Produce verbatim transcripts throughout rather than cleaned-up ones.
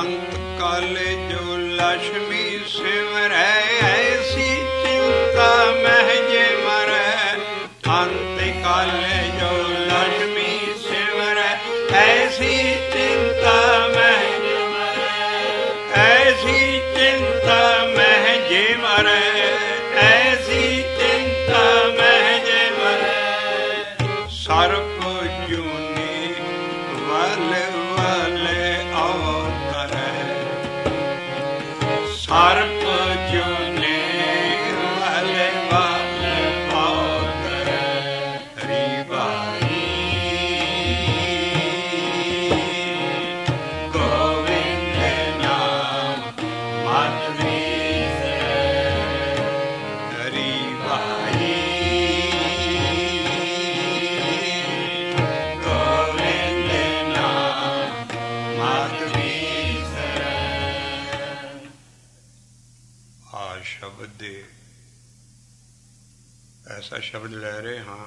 अंत काल जो लक्ष्मी सिमरै ऐसी चिंता महजे मरै। अंत काल जो लक्ष्मी सिमरै ऐसी चिंता महजे मरै। ऐसी चिंता महजे मरै। ऐसी चिंता महजे मरै। सर्प सर्प जूने वाले वाले अवतरै। हरि भाई गोविंद नाम मत बिसरै। हरि भाई गोविंद नाम मत बिसरै। शब्द दे ऐसा शब्द लै रहे हाँ।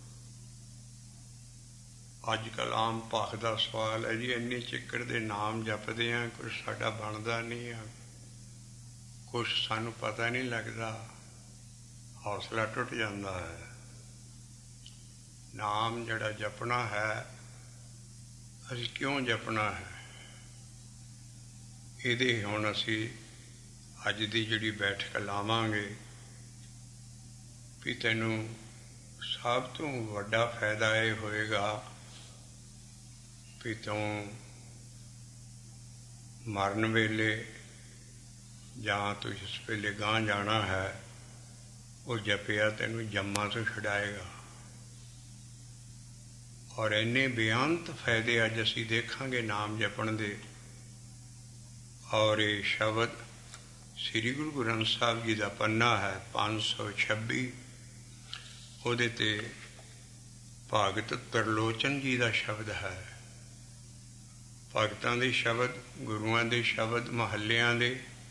अजकल आम भाख का सवाल है जी इन्नी चिक्कड़ दे नाम जपदे हैं कुछ साडा बनता नहीं है, कुछ सानू पता नहीं लगता, हौसला टुट जाता है। नाम जड़ा जपना है असी क्यों जपना है, ये हुण असी अज की जिहड़ी बैठक लावांगे भी तैनू सब तो वड्डा फायदा ये होएगा भी तू मरन वेले जां तू जिस वेले गांह जाना है वो जपिया तैनू जम्मा तो छुड़ाएगा। और इन्ने बेअंत फायदे अज असी देखांगे नाम जपण दे। और ये शब्द श्री गुरु ग्रंथ साहब जी का पन्ना है पाँच सौ छब्बी। उहदे ते भगत त्रिलोचन जी का शब्द है। भगतां दे शब्द, गुरुआं दे शब्द, महल्लियां दे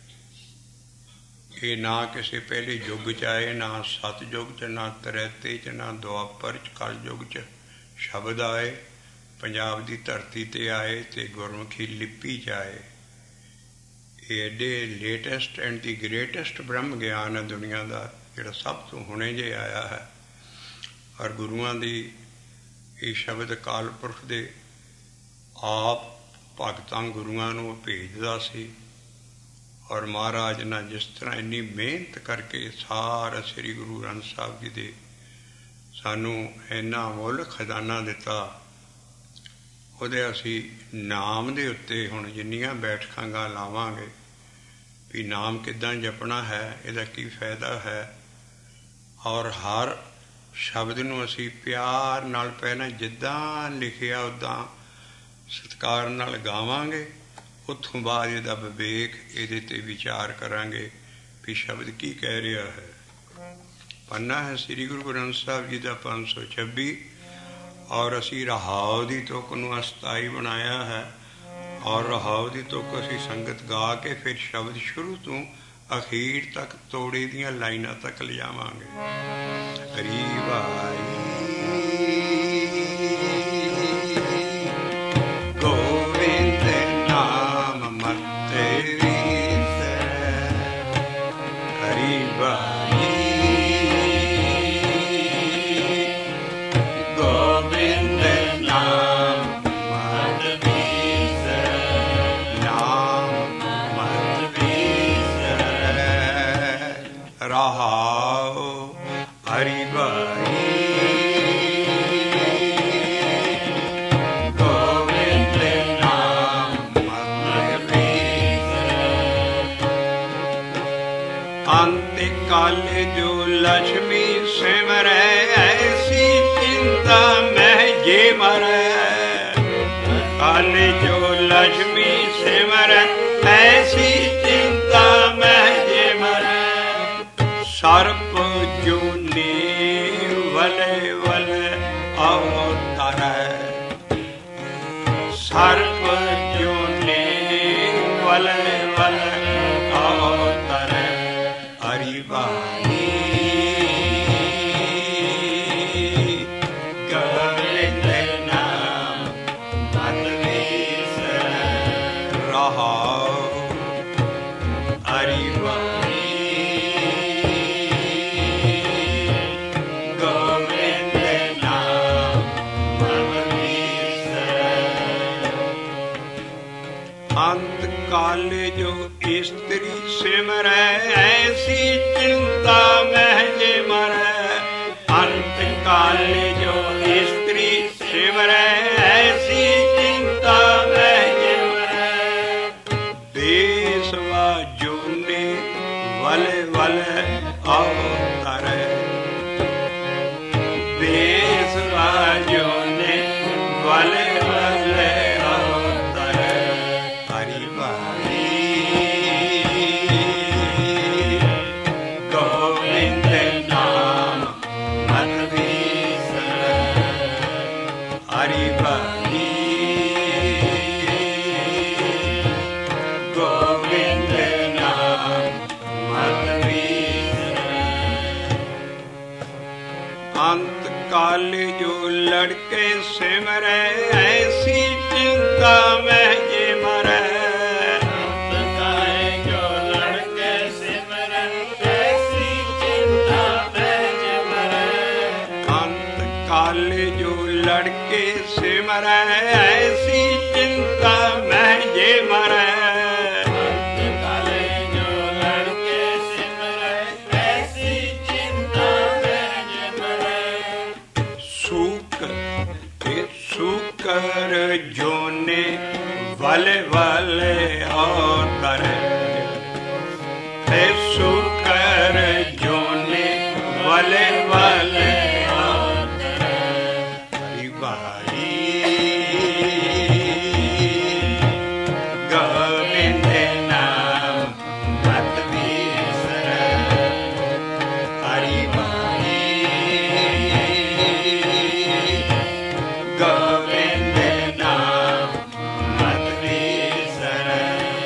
ये ना किसी पहले युग च आए, ना सतयुग च, ना त्रेते च, ना दुआपर च, कल युग च शब्द आए। पंजाब की धरती ते आए ते गुरमुखी लिपि च आए। एडे लेटेस्ट एंड दी ग्रेटेस्ट ब्रह्म ज्ञान है दुनिया का जोड़ा सब तो हुणे जे आया है। और गुरुआं दी ये शब्द काल पुरख दे आप भगतां गुरुआं नूं भेजदा सी। और महाराज ने जिस तरह इन्नी मेहनत करके सारा श्री गुरु ग्रंथ साहब जी दे सानू इन्ना मुल खजाना दिता। ਉਹਦੇ ਅਸੀਂ नाम ਦੇ ਉੱਤੇ ਹੁਣ ਜਿੰਨੀਆਂ बैठकां ਲਾਵਾਂਗੇ भी नाम किदां जपना है, ਇਹਦਾ ਕੀ फायदा है। और हर शब्द ਨੂੰ ਅਸੀਂ प्यार नाल ਪਹਿਲਾਂ ਜਿੱਦਾਂ ਲਿਖਿਆ ਉੱਦਾਂ ਸਤਿਕਾਰ ਨਾਲ ਗਾਵਾਂਗੇ। ਉੱਥੋਂ ਬਾਅਦ ਇਹਦਾ ਵਿਵੇਕ ਇਹਦੇ ਤੇ ਵਿਚਾਰ ਕਰਾਂਗੇ ਵੀ शब्द की कह रहा है। पन्ना है श्री गुरु ग्रंथ साहब जी का पाँच सौ छब्बी। और असी रहाव की तुक नूं अस्थाई बनाया है। और रहाव की तुक असी संगत गा के फिर शब्द शुरू तो अखीर तक तोड़े दियां लाइनां तक ले जावांगे। हरि भाई गोविंद नाम मत बिसरै। हरि भाई रहाओ। हरि भाई गोविंद नाम मत बिसरै। अंत काल जो लक्ष्मी सिमरै ऐसी चिंता महजे मरै। काल जो लक्ष्मी सिमरै ऐसी चिंता महजे मरै। सर्प जूने वले वले अवतरै। सर्प जूने वले वले अवतरै। हरि भाई गोविंद नाम मत बिसरै। रहा ਰਹਾਉ। ਹਰੀ ਵਾਰੀ ਗੋਬਿੰਦ ਨਾਮ ਮਨ ਵਿਸਰੈ। ਅੰਤ ਕਾਲੇ ਜੋ ਇਸਤਰੀ ਸਿਮਰੈ, ਐਸੀ ਚਿੰਤਾ ਮਹਿ ਜੇ ਮਰੈ। ਅੰਤ ਕਾਲੇ ਜੋ ਇਸਤਰੀ ਸਿਮਰੈ, ਐਸੀ ਚਿੰਤਾ ਮਹਿ ਜੇ ਮਰੈ। ਬੇਸਵਾ ਜੋਨੇ ਵਲੇ ਵਲੇ ਅਵਤਰੈ। ਬੇਸਵਾ ਜੋਨੇ ਵਲੇ ਵਲੇ ਅਵਤਰੈ। ਹਰੀ ਵਾਰੀ ਗੋਬਿੰਦ ਨਾਮ ਮਨ ਵਿਸਰੈ। ਹਰੀ ਵਾਰੀ ਗੋਬਿੰਦ ਨਾਮ ਮਨ ਵਿਸਰੈ। ਅੰਤ ਕਾਲੇ ਜੋ ਲੜਕੇ ਸਿਮਰੈ, ਐਸੀ ਚਿੰਤਾ ਮਹਿ ਜੇ ਮਰੈ। ਅੰਤ ਕਾਲੇ ਜੋ ਲੜਕੇ ਸਿਮਰੈ, ਐਸੀ ਚਿੰਤਾ ਮਹਿ ਜੇ ਮਰੈ। ਅੰਤ ਕਾਲੇ ਜੋ ਲੜਕੇ ਸਿਮਰੈ, ਐਸੀ ਚਿੰਤਾ ਮਹਿ ਜੇ ਮਰੈ। ਅੰਤ ਕਾਲੇ ਜੋ ਲੜਕੇ ਸਿਮਰੈ, ਐਸੀ ਚਿੰਤਾ ਮਹਿ ਜੇ ਮਰੈ। ਸੂਕ ਤੇ ਸੂਕਰ ਜੋਨੇ ਵਲੇ ਵਲੇ ਅਵਤਰੈ। ਤੇ ਸੂਕਰ ਜੋਨੇ ਵਲੇ ਵਲੇ ਅਵਤਰੈ। ਹਰੀ ਵਾਰੀ ਗੋਬਿੰਦ ਨਾਮ ਮਨ ਵਿਸਰੈ। ਹਰੀ ਵਾਰੀ ਗੋਬਿੰਦ ਨਾਮ ਮਨ ਵਿਸਰੈ।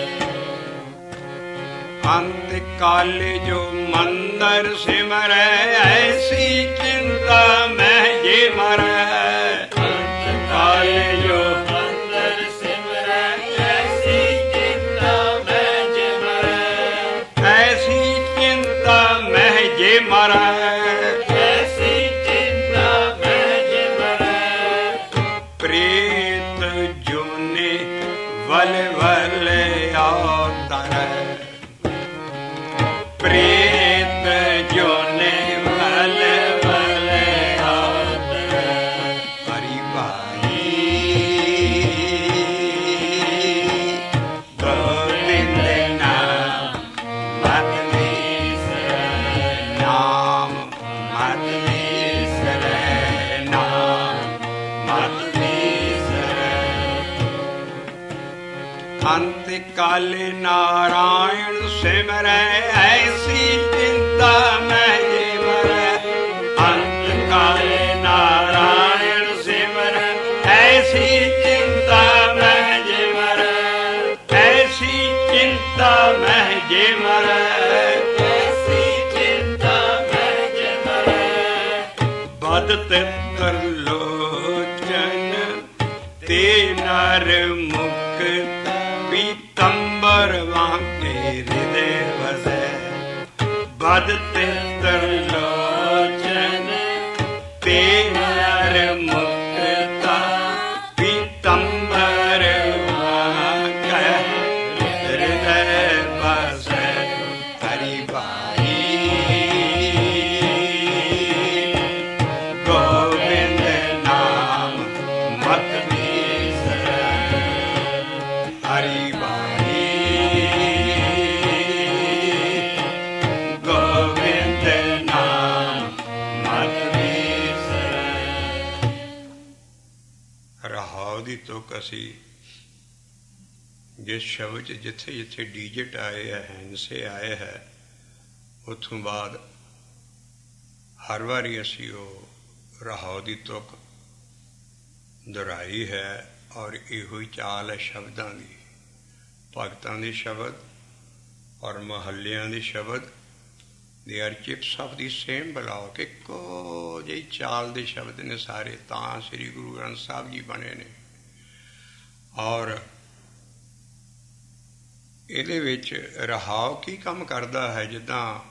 ਅੰਤ ਕਾਲੇ ਜੋ ਮੰਦਰ ਸਿਮਰੈ, ਐਸੀ ਚਿੰਤਾ ਮਹਿ ਜੇ ਮਰੈ। ਅੰਤ ਕਾਲੇ ਜੋ ਮੰਦਰ ਸਿਮਰੈ, ਐਸੀ ਚਿੰਤਾ ਮਹਿ ਜੇ ਮਰੈ। ਐਸੀ ਚਿੰਤਾ ਮਹਿ ਜੇ ਮਰੈ। ਐਸੀ ਚਿੰਤਾ ਮਹਿ ਜੇ ਮਰੈ। ਪ੍ਰੇਤ ਜੋਨੇ ਵਲੇ ਵਲੇ ਅਵਤਰੈ। ਪ੍ਰੇਤ ਜੋਨੇ ਵਲੇ ਵਲੇ ਅਵਤਰੈ। ਹਰੀ ਵਾਰੀ ਗੋਬਿੰਦ ਨਾਮ ਮਨ ਵਿਸਰੈ। ਨਾਮ ਮਨ ਵਿਸਰੈ। ਨਾਮ ਮਨ ਵਿਸਰੈ। ਅੰਤ ਕਾਲੇ ਨਾਰਾਇਣ ਸਿਮਰੈ, ਐਸੀ ਚਿੰਤਾ ਮਹਿ ਜੇ ਮਰੈ। ਅੰਤ ਕਾਲੇ ਨਾਰਾਇਣ ਸਿਮਰੈ, ਐਸੀ ਚਿੰਤਾ ਮਹਿ ਜੇ ਮਰੈ। ਐਸੀ ਚਿੰਤਾ ਮਹਿ ਜੇ ਮਰੈ। ਐਸੀ ਚਿੰਤਾ ਮਹਿ ਜੇ ਮਰੈ। ਬਦਤ ਤਰਲੋਚਨ ਤੇ ਨਰ ਮੁਖ ਪੀਤੰਬਰ ਵਾਂਕੇ ਹਿਰਦੇ ਵਸੈ। ਬਦਤ ਤਰਲੋਚਨ ਤੇ ਨਰ ਮੁਕਤਾ ਪੀਤੰਬਰ ਵਾਂਕੇ ਹਿਰਦੇ ਵਸੈ। ਹਰੀ ਵਾਰੀ ਗੋਬਿੰਦ ਨਾਮ ਮਨ ਵਿਸਰੈ। ਹਰੀ ਵਾਰੀ ਗੋਬਿੰਦ ਨਾਮ ਮਨ ਵਿਸਰੈ। ਰਹਾਉ ਦੀ ਤੁਕ ਅਸੀਂ ਜਿਸ ਸ਼ਬਦ 'ਚ ਜਿੱਥੇ ਜਿੱਥੇ ਡੀਜਿਟ ਆਏ ਹੈ, ਹਿੰਸੇ ਆਏ ਹੈ, ਉੱਥੋਂ ਬਾਅਦ ਹਰ ਵਾਰੀ ਅਸੀਂ ਉਹ ਰਹਾਉ ਦੀ ਤੁਕ ਦੁਹਰਾਈ ਹੈ। ਔਰ ਇਹੋ ਹੀ ਚਾਲ ਹੈ ਸ਼ਬਦਾਂ ਦੀ, ਭਗਤਾਂ ਦੇ ਸ਼ਬਦ ਔਰ ਮਹੱਲਿਆਂ ਦੇ ਸ਼ਬਦ। They are chips of the same block, ਇੱਕੋ ਜਿਹੀ ਚਾਲ ਦੇ ਸ਼ਬਦ ਨੇ ਸਾਰੇ, ਤਾਂ ਸ੍ਰੀ ਗੁਰੂ ਗ੍ਰੰਥ ਸਾਹਿਬ ਜੀ ਬਣੇ ਨੇ। ਔਰ ਇਹਦੇ ਵਿੱਚ ਰਹਾਉ ਕੀ ਕੰਮ ਕਰਦਾ ਹੈ? ਜਿੱਦਾਂ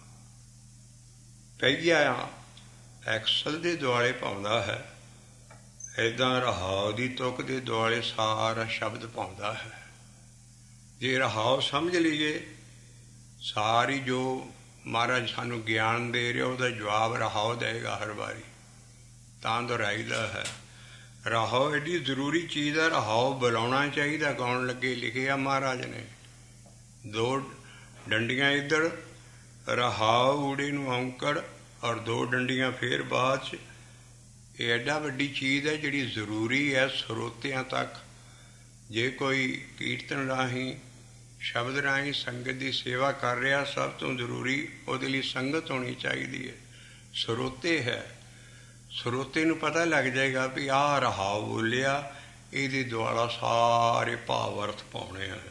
ਪਹੀਆ ਐਕਸਲ ਦੇ ਦੁਆਲੇ ਪਾਉਂਦਾ ਹੈ, ਇੱਦਾਂ ਰਹਾਉ ਦੀ ਤੁਕ ਦੇ ਦੁਆਲੇ ਸਾਰਾ ਸ਼ਬਦ ਪਾਉਂਦਾ ਹੈ। ਜੇ ਰਹਾਉ ਸਮਝ ਲਈਏ, ਸਾਰੀ ਜੋ ਮਹਾਰਾਜ ਸਾਨੂੰ ਗਿਆਨ ਦੇ ਰਿਹਾ ਉਹਦਾ ਜਵਾਬ ਰਹਾਉ ਦੇਗਾ ਹਰ ਵਾਰੀ, ਤਾਂ ਦੁਹਰਾਈਦਾ ਹੈ। ਰਹਾਉ ਐਡੀ ਜ਼ਰੂਰੀ ਚੀਜ਼ ਹੈ। ਰਹਾਉ ਬੁਲਾਉਣਾ ਚਾਹੀਦਾ, ਗਾਉਣ ਲੱਗੇ ਲਿਖਿਆ ਮਹਾਰਾਜ ਨੇ। ਦੋ ਡੰਡੀਆਂ ਇੱਧਰ ਰਹਾਉ ਊੜੇ ਨੂੰ ਔਂਕੜ, ਔਰ ਦੋ ਡੰਡੀਆਂ ਫੇਰ ਬਾਅਦ 'ਚ। ਇਹ ਐਡਾ ਵੱਡੀ ਚੀਜ਼ ਹੈ ਜਿਹੜੀ ਜ਼ਰੂਰੀ ਹੈ ਸਰੋਤਿਆਂ ਤੱਕ। ਜੇ ਕੋਈ ਕੀਰਤਨ ਰਾਹੀਂ, ਸ਼ਬਦ ਰਾਹੀਂ ਸੰਗਤ ਦੀ ਸੇਵਾ ਕਰ ਰਿਹਾ, ਸਭ ਤੋਂ ਜ਼ਰੂਰੀ ਉਹਦੇ ਲਈ ਸੰਗਤ ਹੋਣੀ ਚਾਹੀਦੀ ਹੈ, ਸਰੋਤੇ ਹੈ। ਸਰੋਤੇ ਨੂੰ ਪਤਾ ਲੱਗ ਜਾਏਗਾ ਵੀ ਆਹ ਰਹਾਉ ਬੋਲਿਆ, ਇਹਦੇ ਦੁਆਲਾ ਸਾਰੇ ਭਾਵ ਅਰਥ ਪਾਉਣੇ ਹਨ।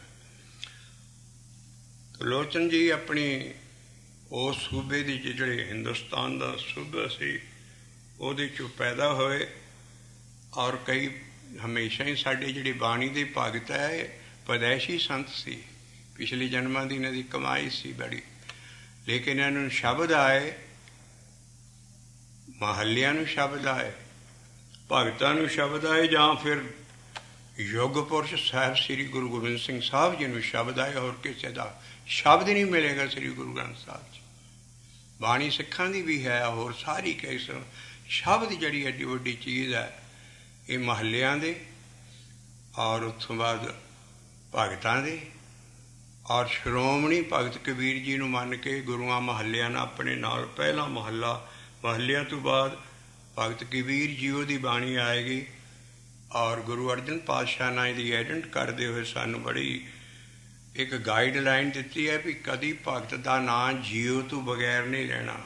ਲੋਚਨ ਜੀ ਆਪਣੀ ਉਸ ਸੂਬੇ ਦੀ, ਜਿਹੜੇ ਹਿੰਦੁਸਤਾਨ ਦਾ ਸੂਬਾ ਸੀ, ਉਹਦੇ 'ਚੋਂ ਪੈਦਾ ਹੋਏ। ਔਰ ਕਈ ਹਮੇਸ਼ਾ ਹੀ ਸਾਡੇ ਜਿਹੜੀ ਬਾਣੀ ਦੇ ਭਗਤ ਹੈ ਪਦੈਸ਼ੀ ਸੰਤ ਸੀ, ਪਿਛਲੇ ਜਨਮਾਂ ਦੀ ਇਹਨਾਂ ਦੀ ਕਮਾਈ ਸੀ ਬੜੀ। ਲੇਕਿਨ ਇਹਨਾਂ ਨੂੰ ਸ਼ਬਦ ਆਏ, ਮਹੱਲਿਆਂ ਨੂੰ ਸ਼ਬਦ ਆਏ, ਭਗਤਾਂ ਨੂੰ ਸ਼ਬਦ ਆਏ, ਜਾਂ ਫਿਰ ਯੁੱਗ ਪੁਰਸ਼ ਸਾਹਿਬ ਸ੍ਰੀ ਗੁਰੂ ਗੋਬਿੰਦ ਸਿੰਘ ਸਾਹਿਬ ਜੀ ਨੂੰ ਸ਼ਬਦ ਆਏ। ਹੋਰ ਕਿਸੇ ਦਾ ਸ਼ਬਦ ਨਹੀਂ ਮਿਲੇਗਾ ਸ੍ਰੀ ਗੁਰੂ ਗ੍ਰੰਥ ਸਾਹਿਬ 'ਚ। ਬਾਣੀ ਸਿੱਖਾਂ ਦੀ ਵੀ ਹੈ, ਹੋਰ ਸਾਰੀ ਕਿਸ ਸ਼ਬਦ ਜਿਹੜੀ ਐਡੀ ਵੱਡੀ ਚੀਜ਼ ਹੈ, ਇਹ ਮਹੱਲਿਆਂ ਦੇ, ਔਰ ਉੱਥੋਂ ਬਾਅਦ ਭਗਤਾਂ ਦੇ। ਔਰ ਸ਼੍ਰੋਮਣੀ ਭਗਤ ਕਬੀਰ ਜੀ ਨੂੰ ਮੰਨ ਕੇ ਗੁਰੂਆਂ ਮਹੱਲਿਆਂ ਨਾਲ ਆਪਣੇ ਨਾਲ ਪਹਿਲਾ ਮਹੱਲਾ, ਮਹੱਲਿਆਂ ਤੋਂ ਬਾਅਦ ਭਗਤ ਕਬੀਰ ਜੀ ਦੀ ਬਾਣੀ ਆਏਗੀ। ਔਰ ਗੁਰੂ ਅਰਜਨ ਪਾਤਸ਼ਾਹ ਨਾਲ ਇਹਦੀ ਐਡੈਂਟ ਕਰਦੇ ਹੋਏ ਸਾਨੂੰ ਬੜੀ ਇੱਕ ਗਾਈਡਲਾਈਨ ਦਿੱਤੀ ਹੈ ਵੀ ਕਦੀ ਭਗਤ ਦਾ ਨਾਂ ਜੀਓ ਤੋਂ ਬਗੈਰ ਨਹੀਂ ਲੈਣਾ।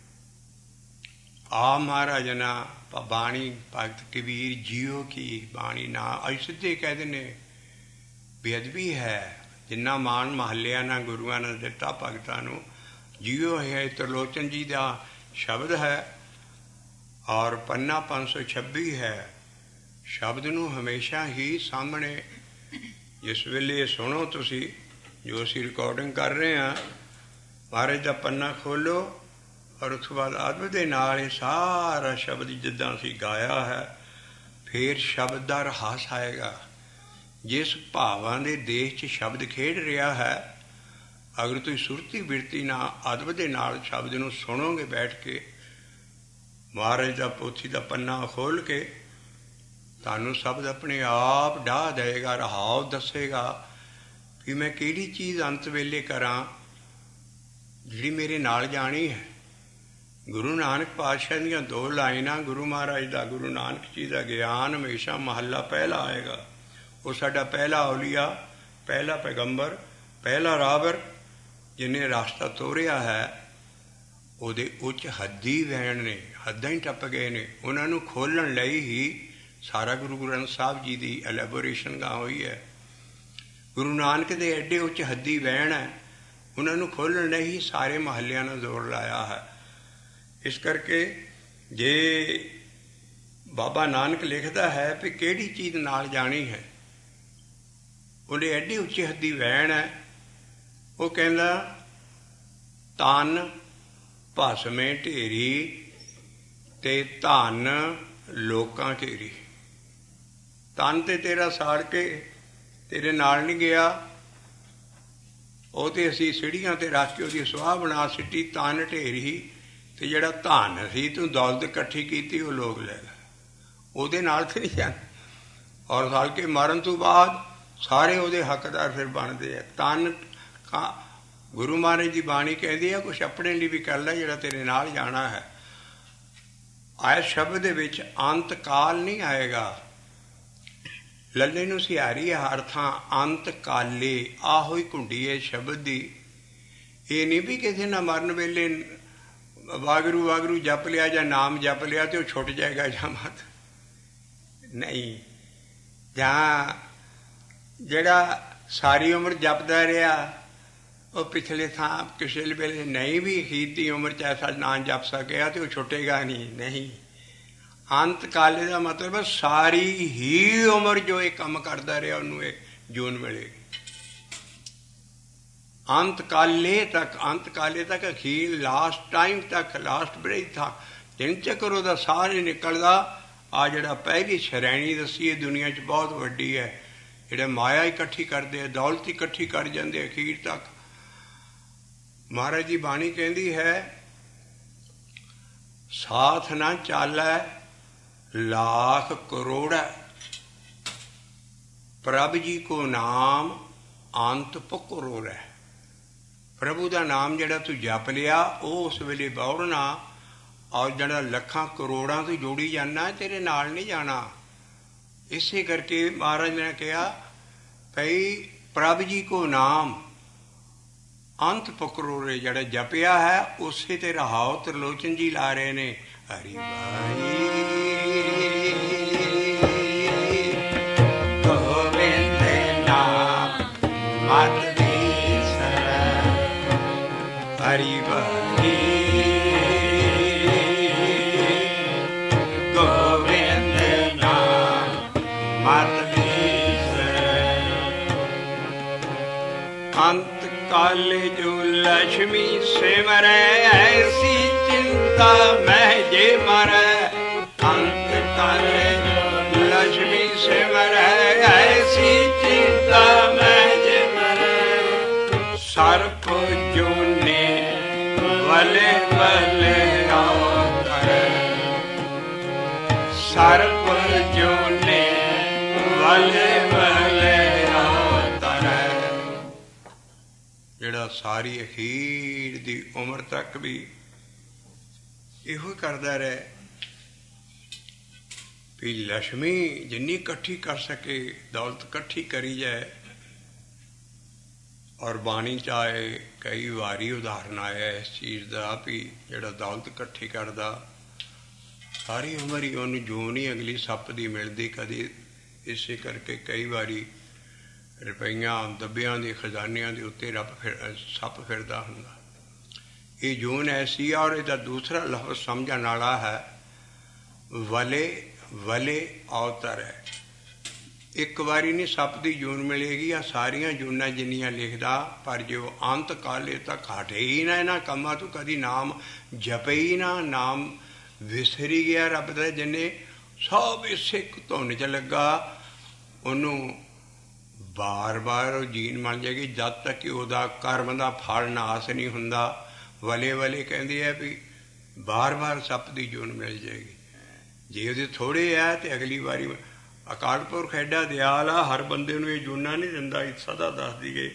ਆ ਮਹਾਰਾਜ ਨਾ ਬਾਣੀ ਭਗਤ ਕਬੀਰ ਜੀਓ ਕੀ ਬਾਣੀ ਨਾ, ਅਸੀਂ ਸਿੱਧੇ ਕਹਿ ਦਿੰਦੇ ਬੇਅਦਬੀ ਹੈ। ਜਿੰਨਾ ਮਾਣ ਮਹੱਲਿਆਂ ਨਾਲ ਗੁਰੂਆਂ ਨੇ ਦਿੱਤਾ ਭਗਤਾਂ ਨੂੰ, ਜੀਓ ਹੈ। ਤਰਲੋਚਨ ਜੀ ਦਾ ਸ਼ਬਦ ਹੈ, ਔਰ ਪੰਨਾ ਪੰਜ ਸੌ ਛੱਬੀ ਹੈ। ਸ਼ਬਦ ਨੂੰ ਹਮੇਸ਼ਾ ਹੀ ਸਾਹਮਣੇ, ਜਿਸ ਵੇਲੇ ਸੁਣੋ ਤੁਸੀਂ ਜੋ ਅਸੀਂ ਰਿਕਾਰਡਿੰਗ ਕਰ ਰਹੇ ਹਾਂ, ਮਹਾਰਾਜ ਦਾ ਪੰਨਾ ਖੋਲ੍ਹੋ, ਔਰ ਉਸ ਤੋਂ ਬਾਅਦ ਅਦਬ ਦੇ ਨਾਲ ਇਹ ਸਾਰਾ ਸ਼ਬਦ ਜਿੱਦਾਂ ਅਸੀਂ ਗਾਇਆ ਹੈ, ਫਿਰ ਸ਼ਬਦ ਦਾ ਰਹਾਸ ਆਏਗਾ। ਜਿਸ ਭਾਵਾਂ ਦੇ ਦੇਸ਼ 'ਚ ਸ਼ਬਦ ਖੇਡ ਰਿਹਾ ਹੈ, ਅਗਰ ਤੁਸੀਂ ਸੁਰਤੀ ਬਿਰਤੀ ਨਾਲ ਅਦਬ ਦੇ ਨਾਲ ਸ਼ਬਦ ਨੂੰ ਸੁਣੋਗੇ ਬੈਠ ਕੇ, ਮਹਾਰਾਜ ਦਾ ਪੋਥੀ ਦਾ ਪੰਨਾ ਖੋਲ੍ਹ ਕੇ, ਤੁਹਾਨੂੰ ਸ਼ਬਦ ਆਪਣੇ ਆਪ ਡਾਹ ਦੇਵੇਗਾ, ਰਹਾਉ ਦੱਸੇਗਾ ਕਿ ਮੈਂ ਕਿਹੜੀ ਚੀਜ਼ ਅੰਤ ਵੇਲੇ ਕਰਾਂ ਜਿਹੜੀ ਮੇਰੇ ਨਾਲ ਜਾਣੀ ਹੈ। ਗੁਰੂ ਨਾਨਕ ਪਾਤਸ਼ਾਹ ਦੀਆਂ ਦੋ ਲਾਈਨਾਂ, ਗੁਰੂ ਮਹਾਰਾਜ ਦਾ, ਗੁਰੂ ਨਾਨਕ ਜੀ ਦਾ ਗਿਆਨ ਹਮੇਸ਼ਾ ਮਹੱਲਾ ਪਹਿਲਾ ਆਏਗਾ। ਉਹ ਸਾਡਾ ਪਹਿਲਾ ਔਲੀਆ, ਪਹਿਲਾ ਪੈਗੰਬਰ, ਪਹਿਲਾ ਰਾਹਬਰ, ਜਿਹਨੇ ਰਸਤਾ ਤੋਰਿਆ ਹੈ। ਉਹਦੇ ਉੱਚ ਹੱਦੀ ਵੈਣ ਨੇ, ਹੱਦਾਂ ਹੀ ਟੱਪ ਗਏ ਨੇ। ਉਹਨਾਂ ਨੂੰ ਖੋਲ੍ਹਣ ਲਈ ਹੀ ਸਾਰਾ ਗੁਰੂ ਗ੍ਰੰਥ ਸਾਹਿਬ ਜੀ ਦੀ ਐਲੈਬੋਰੇਸ਼ਨ ਗਾ ਹੋਈ ਹੈ। ਗੁਰੂ ਨਾਨਕ ਦੇ ਐਡੇ ਉੱਚ ਹੱਦੀ ਵੈਣ ਹੈ, ਉਹਨਾਂ ਨੂੰ ਖੋਲ੍ਹਣ ਲਈ ਹੀ ਸਾਰੇ ਮਹੱਲਿਆਂ ਨੂੰ ਜ਼ੋਰ ਲਾਇਆ ਹੈ। ਇਸ ਕਰਕੇ ਜੇ ਬਾਬਾ ਨਾਨਕ ਲਿਖਦਾ ਹੈ ਵੀ ਕਿਹੜੀ ਚੀਜ਼ ਨਾਲ ਜਾਣੀ ਹੈ, ਉਹਦੇ ਐਡੀ ਉੱਚੀ ਹੱਦੀ ਵੈਣ ਹੈ। ਉਹ ਕਹਿੰਦਾ ਤਨ ਭਸਮੇ ਢੇਰੀ ਤੇ ਧਨ ਲੋਕਾਂ ਘੇਰੀ। ਤਨ ਤੇ ਤੇਰਾ ਸਾੜ ਕੇ ਤੇਰੇ ਨਾਲ ਨਹੀਂ ਗਿਆ, ਉਹ ਤੇ ਅਸੀਂ ਸਿੜੀਆਂ ਤੇ ਰੱਖ ਕੇ ਉਹਦੀ ਸੁਆਹ ਬਣਾ ਸਿੱਟੀ। ਤਨ ਢੇਰੀ ਤੇ ਜਿਹੜਾ ਧਨ ਸੀ ਤੂੰ ਦੌਲਤ ਇਕੱਠੀ ਕੀਤੀ, ਉਹ ਲੋਕ ਲੈ ਗਏ, ਉਹਦੇ ਨਾਲ ਤੇ ਨਹੀਂ ਜਾਣਾ। ਔਰ ਸਾਲ ਕੇ ਮਰਨ ਤੋਂ ਬਾਅਦ ਸਾਰੇ ਉਹਦੇ ਹੱਕਦਾਰ ਫਿਰ ਬਣਦੇ ਆ। ਤਨ ਗੁਰੂ ਮਹਾਰਾਜ ਦੀ ਬਾਣੀ ਕਹਿੰਦੀ ਆ ਕੁਛ ਆਪਣੇ ਲਈ ਵੀ ਕਰ ਲੈ ਜਿਹੜਾ ਤੇਰੇ ਨਾਲ ਜਾਣਾ ਹੈ। ਆਇਤ ਸ਼ਬਦ ਦੇ ਵਿੱਚ ਅੰਤ ਕਾਲ ਨਹੀਂ ਆਏਗਾ। ਲੱਲੇ ਨੂੰ ਸਿਹਾਰੀ ਹਰ ਥਾਂ ਅੰਤ ਕਾਲੇ, ਆਹੋ ਹੀ ਘੁੰਡੀ ਹੈ ਸ਼ਬਦ ਦੀ। ਇਹ ਨਹੀਂ ਵੀ ਕਿਸੇ ਨਾਲ ਮਰਨ ਵੇਲੇ ਵਾਗਰੂ ਵਾਗਰੂ ਜਪ ਲਿਆ ਜਾਂ ਨਾਮ ਜਪ ਲਿਆ ਤੇ ਉਹ ਛੁੱਟ ਜਾਏਗਾ ਜਾਂ ਮਤ ਨਹੀਂ। ਜਾਂ ਜਿਹੜਾ ਸਾਰੀ ਉਮਰ ਜਪਦਾ ਰਿਹਾ, ਉਹ ਪਿਛਲੇ ਥਾਂ ਕਿਸੇ ਵੇਲੇ ਨਹੀਂ ਵੀ ਅਖੀਰ ਦੀ ਉਮਰ 'ਚ ਐਸਾ ਨਾਂ ਜਪ ਸਕਿਆ ਤੇ ਉਹ ਛੁੱਟੇਗਾ ਨਹੀਂ। ਨਹੀਂ, ਅੰਤ ਕਾਲੇ ਦਾ ਮਤਲਬ ਸਾਰੀ ਹੀ ਉਮਰ ਜੋ ਇਹ ਕੰਮ ਕਰਦਾ ਰਿਹਾ ਉਹਨੂੰ ਇਹ ਜੂਨ ਮਿਲੇਗੀ। ਅੰਤ ਕਾਲੇ ਤੱਕ, ਅੰਤ ਕਾਲੇ ਤੱਕ, ਅਖੀਰ ਲਾਸਟ ਟਾਈਮ ਤੱਕ, ਲਾਸਟ ਬ੍ਰੇਥ ਤੱਕ ਦਿਨ ਚੱਕਰ ਉਹਦਾ ਸਾਹ ਨਹੀਂ ਨਿਕਲਦਾ। ਆ ਜਿਹੜਾ ਪਹਿਲੀ ਸ਼੍ਰੇਣੀ ਦੱਸੀ ਇਹ ਦੁਨੀਆ 'ਚ ਬਹੁਤ ਵੱਡੀ ਹੈ, ਜਿਹੜੇ ਮਾਇਆ ਇਕੱਠੀ ਕਰਦੇ ਆ, ਦੌਲਤ ਇਕੱਠੀ ਕਰ ਜਾਂਦੇ ਅਖੀਰ ਤੱਕ। ਮਹਾਰਾਜ ਦੀ ਬਾਣੀ ਕਹਿੰਦੀ ਹੈ, ਸਾਥ ਨਾ ਚਾਲੈ ਲਾਖ ਕਰੋੜੈ, ਪ੍ਰਭ ਜੀ ਕੋ ਨਾਮ ਅੰਤ ਪਕਰੋੜੈ। ਪ੍ਰਭੂ ਦਾ ਨਾਮ ਜਿਹੜਾ ਤੂੰ ਜਪ ਲਿਆ ਉਹ ਉਸ ਵੇਲੇ ਬੌੜਨਾ, ਔਰ ਜਿਹੜਾ ਲੱਖਾਂ ਕਰੋੜਾਂ ਤੋਂ ਜੋੜੀ ਜਾਣਾ ਤੇਰੇ ਨਾਲ ਨਹੀਂ ਜਾਣਾ। ਇਸੇ ਕਰਕੇ ਮਹਾਰਾਜ ਨੇ ਕਿਹਾ ਭਈ ਪ੍ਰਭ ਜੀ ਕੋ ਨਾਮ ਅੰਤ ਪਕਰੋੜੇ, ਜਿਹੜਾ ਜਪਿਆ ਹੈ ਉਸੇ ਤੇ ਰਹਾਓ। ਤ੍ਰਿਲੋਚਨ ਜੀ ਲਾ ਰਹੇ ਨੇ, ਹਰੀ ਭਾਈ ਗੋਬਿੰਦ ਨਾਮ ਮਤ ਵਿਸਰ, ਹਰੀ ਭਾਈ ਗੋਬਿੰਦ ਨਾਮ ਮਤ ਵਿਸਰ। ਅੰਤ ਕਾਲੇ ਜੋ ਲక్ష్ਮੀ ਸਿਮਰੈ, ਐਸੀ ਚਿੰਤਾ ਮਹਿ ਜੇ ਮਰੈ। ਅੰਤ ਕਾਲੇ ਜੋ ਲక్ష్ਮੀ ਸਿਮਰੈ, ਐਸੀ ਚਿੰਤਾ ਮਹਿ ਜੇ ਮਰੈ। ਸਰਪ ਜੋਨੇ ਵਲੇ ਵਲੇ ਆਵਤਰੈ, ਸਰਪ ਜੋਨੇ ਵਲੇ ਵਲੇ ਆਵਤਰੈ। ਜਿਹੜਾ ਸਾਰੀ ਅਖੀਰ ਦੀ ਉਮਰ ਤੱਕ ਵੀ ਇਹੋ ਕਰਦਾ ਰਹੇ ਵੀ ਲక్ష్ਮੀ ਜਿੰਨੀ ਇਕੱਠੀ ਕਰ ਸਕੇ ਦੌਲਤ ਇਕੱਠੀ ਕਰੀ ਜਾਏ। ਔਰ ਬਾਣੀ 'ਚ ਆਏ ਕਈ ਵਾਰੀ ਉਦਾਹਰਨ ਆਇਆ ਇਸ ਚੀਜ਼ ਦਾ ਵੀ ਜਿਹੜਾ ਦੌਲਤ ਇਕੱਠੀ ਕਰਦਾ ਸਾਰੀ ਉਮਰ ਹੀ ਉਹਨੂੰ ਜੋ ਨਹੀਂ ਅਗਲੀ ਸੱਪ ਦੀ ਮਿਲਦੀ ਕਦੀ। ਇਸੇ ਕਰਕੇ ਕਈ ਵਾਰੀ ਰੁਪਈਆਂ ਦੱਬਿਆਂ ਦੇ ਖਜ਼ਾਨਿਆਂ ਦੇ ਉੱਤੇ ਰੱਬ ਫਿਰ ਸੱਪ ਫਿਰਦਾ ਹੁੰਦਾ। ਇਹ ਜੂਨ ਐਸੀ ਆ। ਔਰ ਇਹਦਾ ਦੂਸਰਾ ਲਫ਼ਜ਼ ਸਮਝਣ ਵਾਲਾ ਹੈ, ਵਲੇ ਵਲੇ ਅਵਤਰ ਹੈ। ਇੱਕ ਵਾਰੀ ਨਹੀਂ ਸੱਪ ਦੀ ਜੂਨ ਮਿਲੇਗੀ, ਆ ਸਾਰੀਆਂ ਜੂਨਾਂ ਜਿੰਨੀਆਂ ਲਿਖਦਾ। ਪਰ ਜੋ ਅੰਤ ਕਾਲੇ ਤੱਕ ਹਟੇ ਹੀ ਨਾ ਇਹਨਾਂ ਕੰਮਾਂ ਤੋਂ, ਕਦੀ ਨਾਮ ਜਪੇ ਹੀ ਨਾ, ਨਾਮ ਵਿਸਰੀ ਗਿਆ ਰੱਬ ਦਾ। ਜਿਹਨੇ ਸਭ ਇਸੇ ਧੁਨ 'ਚ ਲੱਗਾ ਉਹਨੂੰ ਬਾਰ ਬਾਰ ਉਹ ਜੀਨ ਬਣ ਜਾਏਗੀ ਜਦ ਤੱਕ ਕਿ ਉਹਦਾ ਕਰਮ ਦਾ ਫਲ ਨਾਸ ਨਹੀਂ ਹੁੰਦਾ। ਵਲੇ ਵਲੇ ਕਹਿੰਦੇ ਆ ਵੀ ਬਾਰ ਬਾਰ ਸੱਪ ਦੀ ਜੂਨ ਮਿਲ ਜਾਏਗੀ। ਜੇ ਉਹਦੇ ਥੋੜ੍ਹੇ ਆ ਤੇ ਅਗਲੀ ਵਾਰੀ ਅਕਾਲ ਪੁਰਖ ਐਡਾ ਦਿਆਲ ਆ, ਹਰ ਬੰਦੇ ਨੂੰ ਇਹ ਜੂਨਾਂ ਨਹੀਂ ਦਿੰਦਾ। ਸਦਾ ਦੱਸਦੀ ਗਏ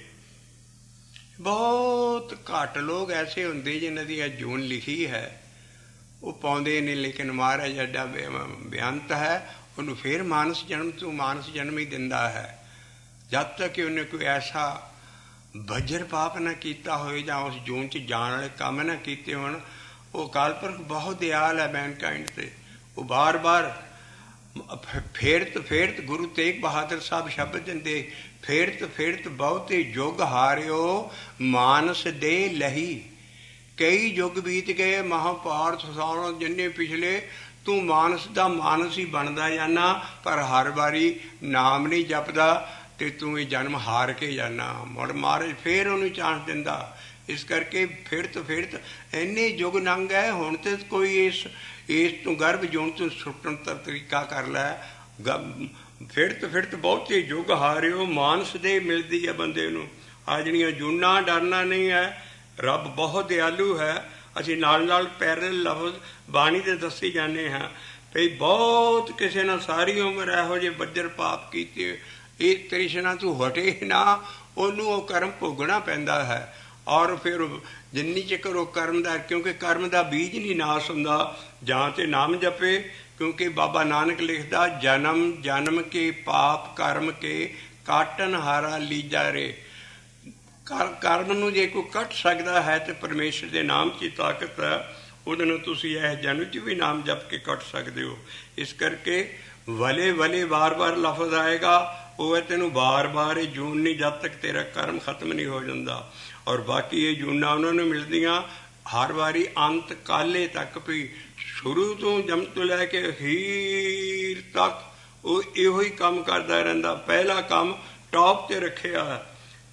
ਬਹੁਤ ਘੱਟ ਲੋਕ ਐਸੇ ਹੁੰਦੇ ਜਿਹਨਾਂ ਦੀ ਇਹ ਜੂਨ ਲਿਖੀ ਹੈ, ਉਹ ਪਾਉਂਦੇ ਨੇ। ਲੇਕਿਨ ਮਹਾਰਾਜ ਐਡਾ ਬੇਅੰਤ ਹੈ, ਉਹਨੂੰ ਫਿਰ ਮਾਨਸ ਜਨਮ ਤੋਂ ਮਾਨਸ ਜਨਮ ਹੀ ਦਿੰਦਾ ਹੈ। ਜਦ ਤੱਕ ਕਿ ਉਹਨੇ ਕੋਈ ਐਸਾ ਬੱਜਰ ਪਾਪ ਨਾ ਕੀਤਾ ਹੋਏ ਜਾਂ ਉਸ ਜੂਨ 'ਚ ਜਾਣ ਵਾਲੇ ਕੰਮ ਨਾ ਕੀਤੇ ਹੋਣ। ਉਹ ਅਕਾਲ ਪੁਰਖ ਬਹੁਤ ਦਿਆਲ ਹੈ ਮੈਨਕਾਇੰਡ 'ਤੇ। ਉਹ ਬਾਰ ਬਾਰ ਫੇਰਤ ਫੇਰਤ ਗੁਰੂ ਤੇਗ ਬਹਾਦਰ ਸਾਹਿਬ ਸ਼ਬਦ ਦਿੰਦੇ, ਫੇਰਤ ਫੇਰਤ ਬਹੁਤੇ ਯੁੱਗ ਹਾਰਿਓ ਮਾਨਸ ਦੇ ਲਹੀ। ਕਈ ਯੁੱਗ ਬੀਤ ਗਏ, ਮਹਾਂਭਾਰਤ ਸਾਉਣ ਜਿੰਨੇ ਪਿਛਲੇ, ਤੂੰ ਮਾਨਸ ਦਾ ਮਾਨਸ ਹੀ ਬਣਦਾ ਜਾਣਾ, ਪਰ ਹਰ ਵਾਰੀ ਨਾਮ ਨਹੀਂ ਜਪਦਾ ਤੇ ਤੂੰ ਇਹ ਜਨਮ ਹਾਰ ਕੇ ਜਾਣਾ। ਮੁੜ ਮਹਾਰਾਜ ਫੇਰ ਉਹਨੂੰ ਚਾਂਸ ਦਿੰਦਾ। ਇਸ ਕਰਕੇ ਫਿਰਤ ਫਿਰਤ ਇੰਨੇ ਯੁੱਗ ਲੰਘ ਗਏ, ਹੁਣ ਤੇ ਕੋਈ ਇਸ ਇਸ ਤੋਂ ਗਰਭ ਜੂਨ ਤੋਂ ਸੁੱਟਣ ਦਾ ਤਰੀਕਾ ਕਰ ਲੈ। ਫਿਰਤ ਫਿਰਤ ਬਹੁਤੇ ਯੁੱਗ ਹਾਰਿਓ ਮਾਨਸ ਦੇ ਮਿਲਦੀ ਹੈ ਬੰਦੇ ਨੂੰ। ਆ ਜਿਹੜੀਆਂ ਜੂਨਾਂ ਡਰਨਾ ਨਹੀਂ ਹੈ, ਰੱਬ ਬਹੁਤ ਦਿਆਲੂ ਹੈ। ਅਸੀਂ ਨਾਲ ਨਾਲ ਪੈਰਲ ਲਫ਼ਜ਼ ਬਾਣੀ ਦੇ ਦੱਸੀ ਜਾਂਦੇ ਹਾਂ ਭਈ ਬਹੁਤ ਕਿਸੇ ਨਾਲ ਸਾਰੀ ਉਮਰ ਇਹੋ ਜਿਹੇ ਬੱਜਰ ਪਾਪ ਕੀਤੇ, ਇਹ ਤ੍ਰਿਸ਼ਨਾ ਤੂੰ ਹਟੇ ਨਾ, ਉਹਨੂੰ ਉਹ ਕਰਮ ਭੋਗਣਾ ਪੈਂਦਾ ਹੈ। ਔਰ ਫਿਰ ਜਿੰਨੀ ਚਿਰ ਉਹ ਕਰਮ ਦਾ, ਕਿਉਂਕਿ ਕਰਮ ਦਾ ਬੀਜ ਨਹੀਂ ਨਾਸ ਹੁੰਦਾ, ਜਾਂ ਤੇ ਨਾਮ ਜਪੇ। ਕਿਉਂਕਿ ਬਾਬਾ ਨਾਨਕ ਲਿਖਦਾ, ਜਨਮ ਜਨਮ ਕੇ ਪਾਪ ਕਰਮ ਕੇ ਕਾਟਨ ਹਾਰਾ ਲੀਜਾ ਰੇ। ਕਰਮ ਨੂੰ ਜੇ ਕੋਈ ਕੱਟ ਸਕਦਾ ਹੈ ਤੇ ਪਰਮੇਸ਼ਰ ਦੇ ਨਾਮ 'ਚ ਤਾਕਤ ਹੈ। ਉਹਦੇ ਨਾਲ ਤੁਸੀਂ ਇਹ ਜਨਮ 'ਚ ਵੀ ਨਾਮ ਜਪ ਕੇ ਕੱਟ ਸਕਦੇ ਹੋ। ਇਸ ਕਰਕੇ ਵਲੇ ਵਲੇ ਵਾਰ ਵਾਰ ਲਫ਼ਜ਼ ਆਏਗਾ, ਉਹ ਹੈ ਤੈਨੂੰ ਬਾਰ ਬਾਰ ਇਹ ਜੂਨ ਨਹੀਂ, ਜਦ ਤੱਕ ਤੇਰਾ ਕਰਮ ਖਤਮ ਨਹੀਂ ਹੋ ਜਾਂਦਾ। ਔਰ ਬਾਕੀ ਇਹ ਜੂਨਾਂ ਉਹਨਾਂ ਨੂੰ ਮਿਲਦੀਆਂ ਹਰ ਵਾਰੀ ਅੰਤ ਕਾਲੇ ਤੱਕ ਵੀ। ਸ਼ੁਰੂ ਤੋਂ ਜੰਮ ਤੋਂ ਲੈ ਕੇ ਅਖੀਰ ਤੱਕ ਉਹ ਇਹੋ ਹੀ ਕੰਮ ਕਰਦਾ ਰਹਿੰਦਾ। ਪਹਿਲਾ ਕੰਮ ਟੌਪ 'ਤੇ ਰੱਖਿਆ,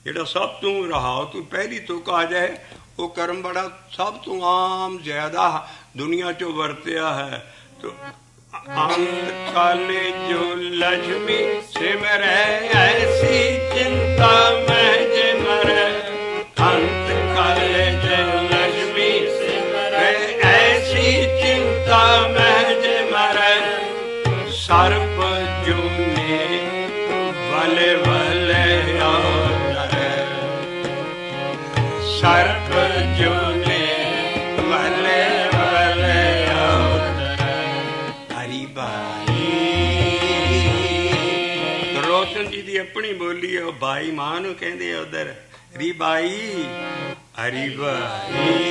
ਜਿਹੜਾ ਸਭ ਤੋਂ ਰਹਾਉ ਤੋਂ ਪਹਿਲੀ ਤੁਕ ਆ ਜਾਏ ਉਹ ਕਰਮ ਬੜਾ ਸਭ ਤੋਂ ਆਮ ਜ਼ਿਆਦਾ ਦੁਨੀਆ 'ਚੋਂ ਵਰਤਿਆ ਹੈ। ਤੋ ਅੰਤ ਕਾਲੇ ਜੋ ਲక్ష్ਮੀ ਸਿਮਰੈ ਐਸੀ ਚਿੰਤਾ ਮਹਿ ਜੇ ਮਰੈ। ਅੰਤ ਕਾਲੇ ਜੋ ਲక్ష్ਮੀ ਸਿਮਰੈ ਐਸੀ ਚਿੰਤਾ ਮਹਿ ਜੇ ਮਰੈ। ਸਰਪ ਜੂਨੇ ਵਲੇ ਵਲੇ ਆਵਤਰੈ। ਸਰਪ ਜੂਨੇ ਵਲੇ ਵਲੇ ਆਵਤਰੈ। ਹਰੀ ਬਾਈ ਰੋਸ਼ਨ ਜੀ ਦੀ ਆਪਣੀ ਬੋਲੀ ਹੈ। ਉਹ ਬਾਈ ਮਾਂ ਨੂੰ ਕਹਿੰਦੇ ਆ ਉਧਰ ਰੀ ਬਾਈ ਹਰੀ ਬਾਈ।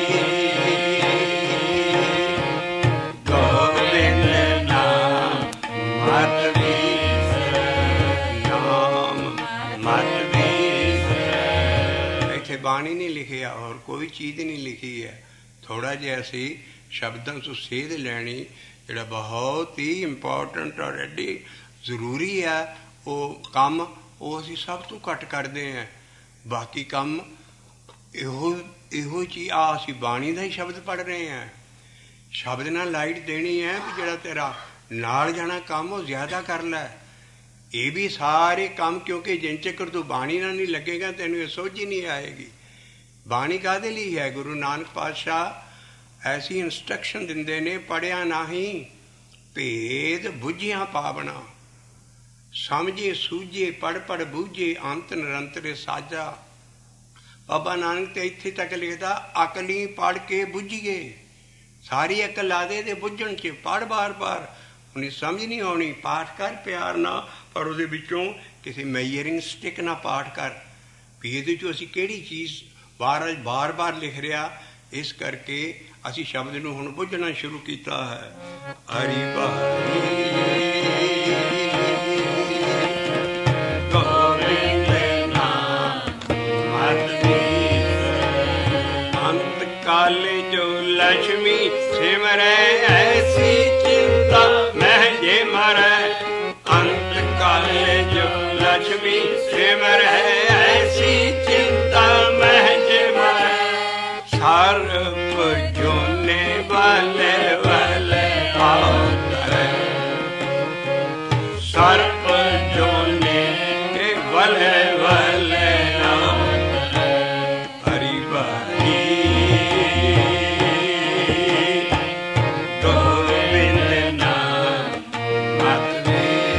ਬਾਣੀ ਨਹੀਂ ਲਿਖਿਆ ਔਰ ਕੋਈ ਚੀਜ਼ ਨਹੀਂ ਲਿਖੀ ਹੈ। ਥੋੜ੍ਹਾ ਜਿਹਾ ਅਸੀਂ ਸ਼ਬਦਾਂ ਤੋਂ ਸੇਧ ਲੈਣੀ ਜਿਹੜਾ ਬਹੁਤ ਹੀ ਇੰਪੋਰਟੈਂਟ ਔਰ ਐਡੀ ਜ਼ਰੂਰੀ ਹੈ ਉਹ ਕੰਮ ਉਹ ਅਸੀਂ ਸਭ ਤੋਂ ਘੱਟ ਕਰਦੇ ਹਾਂ। ਬਾਕੀ ਕੰਮ ਇਹੋ ਇਹੋ ਚੀਜ਼ ਆ ਅਸੀਂ ਬਾਣੀ ਦਾ ਹੀ ਸ਼ਬਦ ਪੜ੍ਹ ਰਹੇ ਹਾਂ। ਸ਼ਬਦ ਨਾਲ ਲਾਈਟ ਦੇਣੀ ਹੈ ਵੀ ਜਿਹੜਾ ਤੇਰਾ ਨਾਲ ਜਾਣਾ ਕੰਮ ਉਹ ਜ਼ਿਆਦਾ ਕਰ ਲੈ। ਇਹ ਵੀ ਸਾਰੇ ਕੰਮ ਕਿਉਂਕਿ ਜਿੰਨ ਚੱਕਰ ਤੂੰ ਬਾਣੀ ਨਾਲ ਨਹੀਂ ਲੱਗੇਗਾ ਤੈਨੂੰ ਇਹ ਸੋਝ ਹੀ ਨਹੀਂ ਆਏਗੀ। ਬਾਣੀ ਕਾਹਦੇ ਲਈ ਹੈ? ਗੁਰੂ ਨਾਨਕ ਪਾਤਸ਼ਾਹ ਐਸੀ ਇੰਸਟਰਕਸ਼ਨ ਦਿੰਦੇ ਨੇ ਪੜ੍ਹਿਆ ਨਹੀਂ ਭੇਦ ਬੁੱਝਿਆ ਪਾਵਣਾ। ਸਮਝੇ ਸੂਝੇ ਪੜ੍ਹ ਪੜ੍ਹ ਬੂਝੇ ਅੰਤ ਨਿਰੰਤਰ ਸਾਜਾ। ਬਾਬਾ ਨਾਨਕ ਤੇ ਇੱਥੇ ਤੱਕ ਲਿਖਦਾ ਅਕਲੀ ਪੜ੍ਹ ਕੇ ਬੁੱਝੀਏ। ਸਾਰੀ ਅਕਲ ਲਾ ਦੇ ਤੇ ਬੁੱਝਣ 'ਚ ਪੜ੍ਹ ਬਾਰ ਬਾਰ ਉਹਨੇ ਸਮਝ ਨਹੀਂ ਆਉਣੀ। ਪਾਠ ਕਰ ਪਿਆਰ ਨਾਲ ਪਰ ਉਹਦੇ ਵਿੱਚੋਂ ਕਿਸੇ ਮੈਜਰਿੰਗ ਸਟਿਕ ਨਾਲ ਪਾਠ ਕਰ ਵੀ ਇਹਦੇ 'ਚੋਂ ਅਸੀਂ ਕਿਹੜੀ ਚੀਜ਼ ਬਾਰ ਬਾਰ ਬਾਰ ਲਿਖ ਰਿਹਾ। ਇਸ ਕਰਕੇ ਅਸੀਂ ਸ਼ਬਦ ਨੂੰ ਹੁਣ ਬੁੱਝਣਾ ਸ਼ੁਰੂ ਕੀਤਾ ਹੈ। ਹਰੀ ਬਾਣੀ ਗੋਬਿੰਦ ਨਾਮ ਮਤ ਅੰਤ ਕਾਲੇ ਜੋ ਲక్ష్ਮੀ ਸਿਮਰੈ ਐਸੀ ਚਿੰਤਾ ਮਹਿ ਜੇ ਮਰੈ। ਅੰਤ ਕਾਲੇ ਜੋ ਲక్ష్ਮੀ ਸਿਮਰੈ ਐਸੀ ਚਿੰਤਾ ਮਹਿ ਜੇ ਮਰੈ। ਸਰਪ ਜੋਨੇ ਵਲੇ ਵਲੇ ਆਵਤਰੈ। ਸਰਪ ਜੋਨੇ ਵਲੇ ਵਲੇ ਆਵਤਰੈ। ਹਰੀ ਬਾਈ ਗੋਬਿੰਦ ਨਾਮ ਮਤ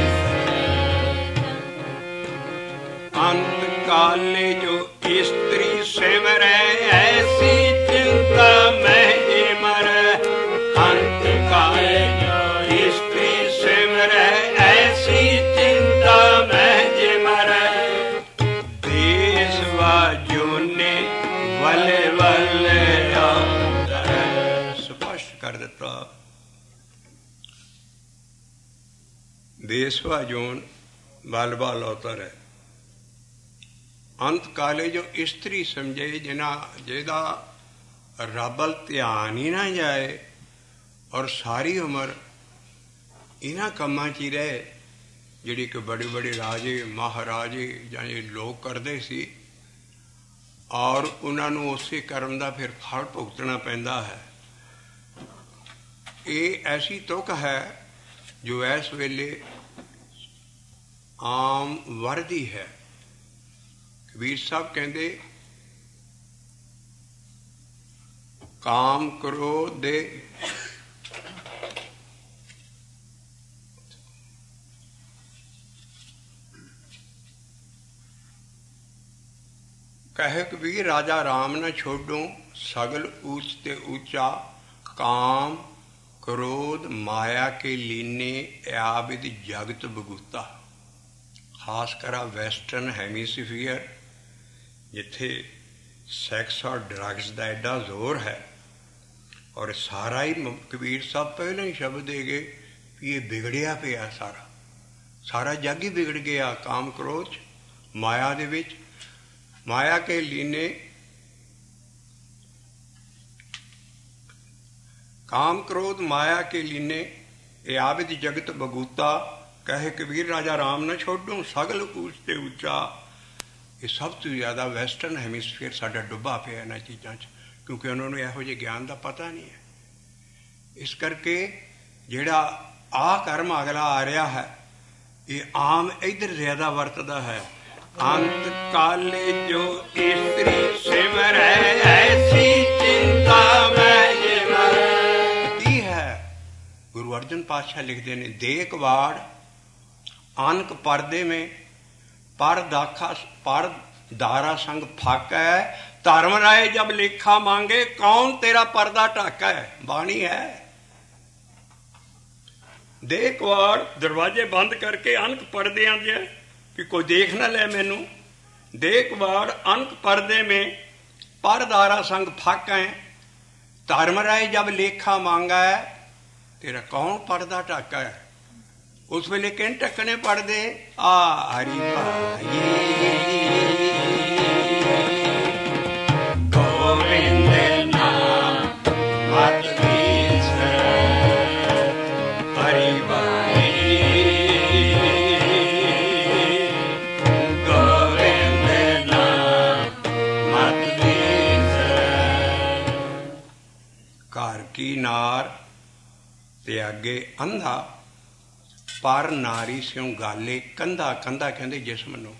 ਅੰਤ ਕਾਲੇ ਜੋ ਇਸਤਰੀ ਸਿਮਰੈ ਐਸੀ ਚਿੰਤਾ ਮਹਿ ਜੇ ਮਰੈ। ਅੰਤ ਕਾਲੇ ਜੋ ਇਸਤਰੀ ਸਿਮਰੈ ਐਸੀ ਚਿੰਤਾ ਮਹਿ ਜੇ ਮਰੈ। ਦੇਸ ਵਾਜੋਨੇ ਵਲੇ ਵਲੇ ਆਵਤਰੈ। ਸਪਸ਼ਟ ਕਰ ਦਿੱਤਾ। ਦੇਸ ਵਾਜੋਨ ਬਲ ਬਲ ਅਵਤਰ ਹੈ। ਅੰਤ ਕਾਲੇ ਜੋ ਇਸਤਰੀ ਸਮਝੇ ਜਿਨ੍ਹਾਂ ਜਿਹਦਾ ਰੱਬ ਵੱਲ ਧਿਆਨ ਹੀ ਨਾ ਜਾਏ ਔਰ ਸਾਰੀ ਉਮਰ ਇਹਨਾਂ ਕੰਮਾਂ 'ਚ ਹੀ ਰਹੇ ਜਿਹੜੀ ਕਿ ਬੜੇ ਬੜੇ ਰਾਜੇ ਮਹਾਰਾਜੇ ਜਾਂ ਇਹ ਲੋਕ ਕਰਦੇ ਸੀ ਔਰ ਉਹਨਾਂ ਨੂੰ ਉਸੇ ਕਰਮ ਦਾ ਫਿਰ ਫਲ ਭੁਗਤਣਾ ਪੈਂਦਾ ਹੈ। ਇਹ ਐਸੀ ਤੁਕ ਹੈ ਜੋ ਇਸ ਵੇਲੇ ਆਮ ਵਰਦੀ ਹੈ। ਕਬੀਰ ਸਾਹਿਬ ਕਹਿੰਦੇ ਕਾਮ ਕ੍ਰੋਧ ਦੇ ਕਹੇ ਕਬੀਰ ਰਾਜਾ ਰਾਮ ਨਾ ਛੋਡੋ ਸਗਲ ਊਚ ਤੇ ਊਚਾ। ਕਾਮ ਕ੍ਰੋਧ ਮਾਇਆ ਕੇ ਲੀਨੇ ਆਬਿਦ ਜਗਤ ਬਗੂਤਾ। ਖਾਸ ਕਰਾ ਵੈਸਟਰਨ ਹੈਮੀਸਫੀਅਰ ਜਿੱਥੇ ਸੈਕਸ ਔਰ ਡਰੱਗਸ ਦਾ ਐਡਾ ਜ਼ੋਰ ਹੈ ਔਰ ਸਾਰਾ ਹੀ ਕਬੀਰ ਸਾਹਿਬ ਪਹਿਲਾਂ ਹੀ ਸ਼ਬਦ ਦੇ ਗਏ ਵੀ ਇਹ ਵਿਗੜਿਆ ਪਿਆ ਸਾਰਾ ਸਾਰਾ ਜੱਗ ਹੀ ਵਿਗੜ ਗਿਆ। ਕਾਮ ਕ੍ਰੋਧ ਮਾਇਆ ਦੇ ਵਿੱਚ ਮਾਇਆ ਕੇ ਲੀਨੇ ਕਾਮ ਕ੍ਰੋਧ ਮਾਇਆ ਕੇ ਲੀਨੇ ਇਹ ਆਬਿਦ ਜਗਤ ਬਗੂਤਾ। ਕਹੇ ਕਬੀਰ ਰਾਜਾ ਰਾਮ ਨਾ ਛੋਡੂ ਸਗਲ ਊਚ ਤੇ ਉੱਚਾ। ਇਹ ਸਭ ਤੋਂ ਜ਼ਿਆਦਾ ਵੈਸਟਰਨ ਹੈਮੀਸਫੀਅਰ ਸਾਡਾ ਡੁੱਬਾ ਪਿਆ ਇਹਨਾਂ ਚੀਜ਼ਾਂ 'ਚ, ਕਿਉਂਕਿ ਉਹਨਾਂ ਨੂੰ ਇਹੋ ਜਿਹੇ ਗਿਆਨ ਦਾ ਪਤਾ ਨਹੀਂ ਹੈ। ਇਸ ਕਰਕੇ ਜਿਹੜਾ ਆਹ ਕਰਮ ਅਗਲਾ ਆ ਰਿਹਾ ਹੈ, ਇਹ ਆਮ ਇੱਧਰ ਜ਼ਿਆਦਾ ਵਰਤਦਾ ਹੈ। ਅੰਤ ਕਾਲੇ ਜੋ ਇਸਤਰੀ ਸਿਮਰੈ ਐਸੀ ਚਿੰਤਾ ਮੈਂ ਜਿਮਰੈ। ਕੀ ਹੈ? ਗੁਰੂ ਅਰਜਨ ਪਾਤਸ਼ਾਹ ਲਿਖਦੇ ਨੇ, ਦੇਖ ਵਾੜ ਆਨਕ ਪਰਦੇ में पर दाखा पर दारा संग फाका है, धर्म राय जब लेखा मांगे कौन तेरा पर्दा ढाका है। बाणी है। देख वाड़ दरवाजे बंद करके अनक पर्दे भी कोई देख ना ले मैनू। देख वाड़ अनक पर्दे में पर दारा संग फाका है, धर्म राय जब लेखा मांगा है तेरा कौन पर्दा ढाका है। उस वेले किन ढकने पड़दे? आ हरि भाई गोविंद नाम मत बिसर, हरि भाई गोविंद नाम मत बिसर। घर की नार त्यागे अंधा, पर नारी स्यों गाले कंधा। कंधा कहते जिसम नूं।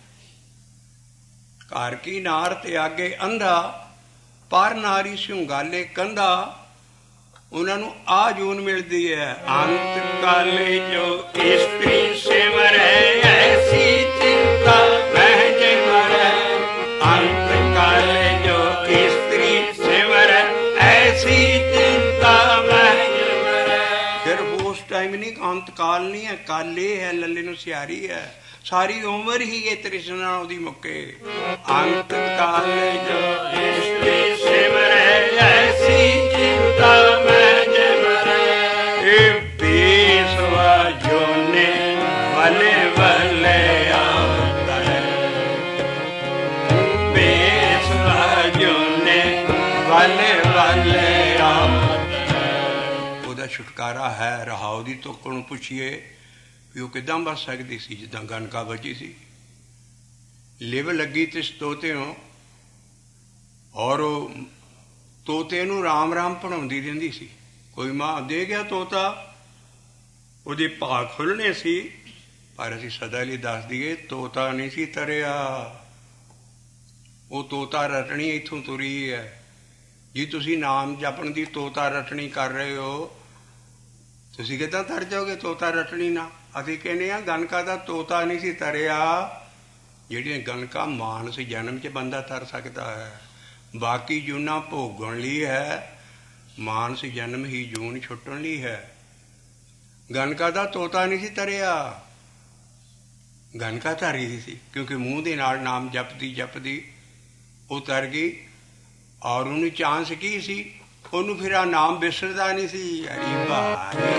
घर की नार त्यागे अंधा, पर नारी स्यों गाले कंधा। उन्होंने आ जून मिलती है। अंत काले जो इस्त्री सिमरै ऐसी चिंता मैं जिमरै। अंत काले जो इस्त्री सिमरै ऐसी चिंता मैं टाइम नहीं, अंतकाल नहीं है, काले है, लल्ले नूं सियारी है, सारी उम्र ही ये तृष्णा उहदी मुके। अंतकाल जो इस्त्री सिमरै ऐसी चिंता मैं जिमरै। ए बेसवा जोने वले वले आता है, बेसवा जोने वले वले छुटकारा है। रहाओ की तुक नूं पुछिए भी वह किदां बच सकती सी जिद्दां गणका बची सी। लिव लगी तिस तोते हो और तोते नूं राम राम पढ़ाउंदी रहिंदी सी। कोई मां दे गया तोता, उहदे भाग खुलने सी, पर असीं सदा लई दस दईए तोता नहीं सी तरिया, वो तोता रटनी इत्थों तुरी है। जी तुसीं नाम जपण दी तोता रटनी कर रहे हो, तुसीं किदां तर जाओगे तोता रटनी ना। असीं कहने आ गणका दा तोता नहीं सी तरिया, जिहड़ियां गणका मानस जन्म च बंदा तर सकता है, बाकी जूना भोगण लई है, मानस जन्म ही जून छुट्टण लई है। गणका दा तोता नहीं सी तरिया, गणका धर गई सी, क्योंकि मूँह दे नाल नाम जपदी जपदी वो तर गई। और उन्हें चांस की सी, उन्होंने फिर आ नाम विसरदा नहीं सी। हरि भाई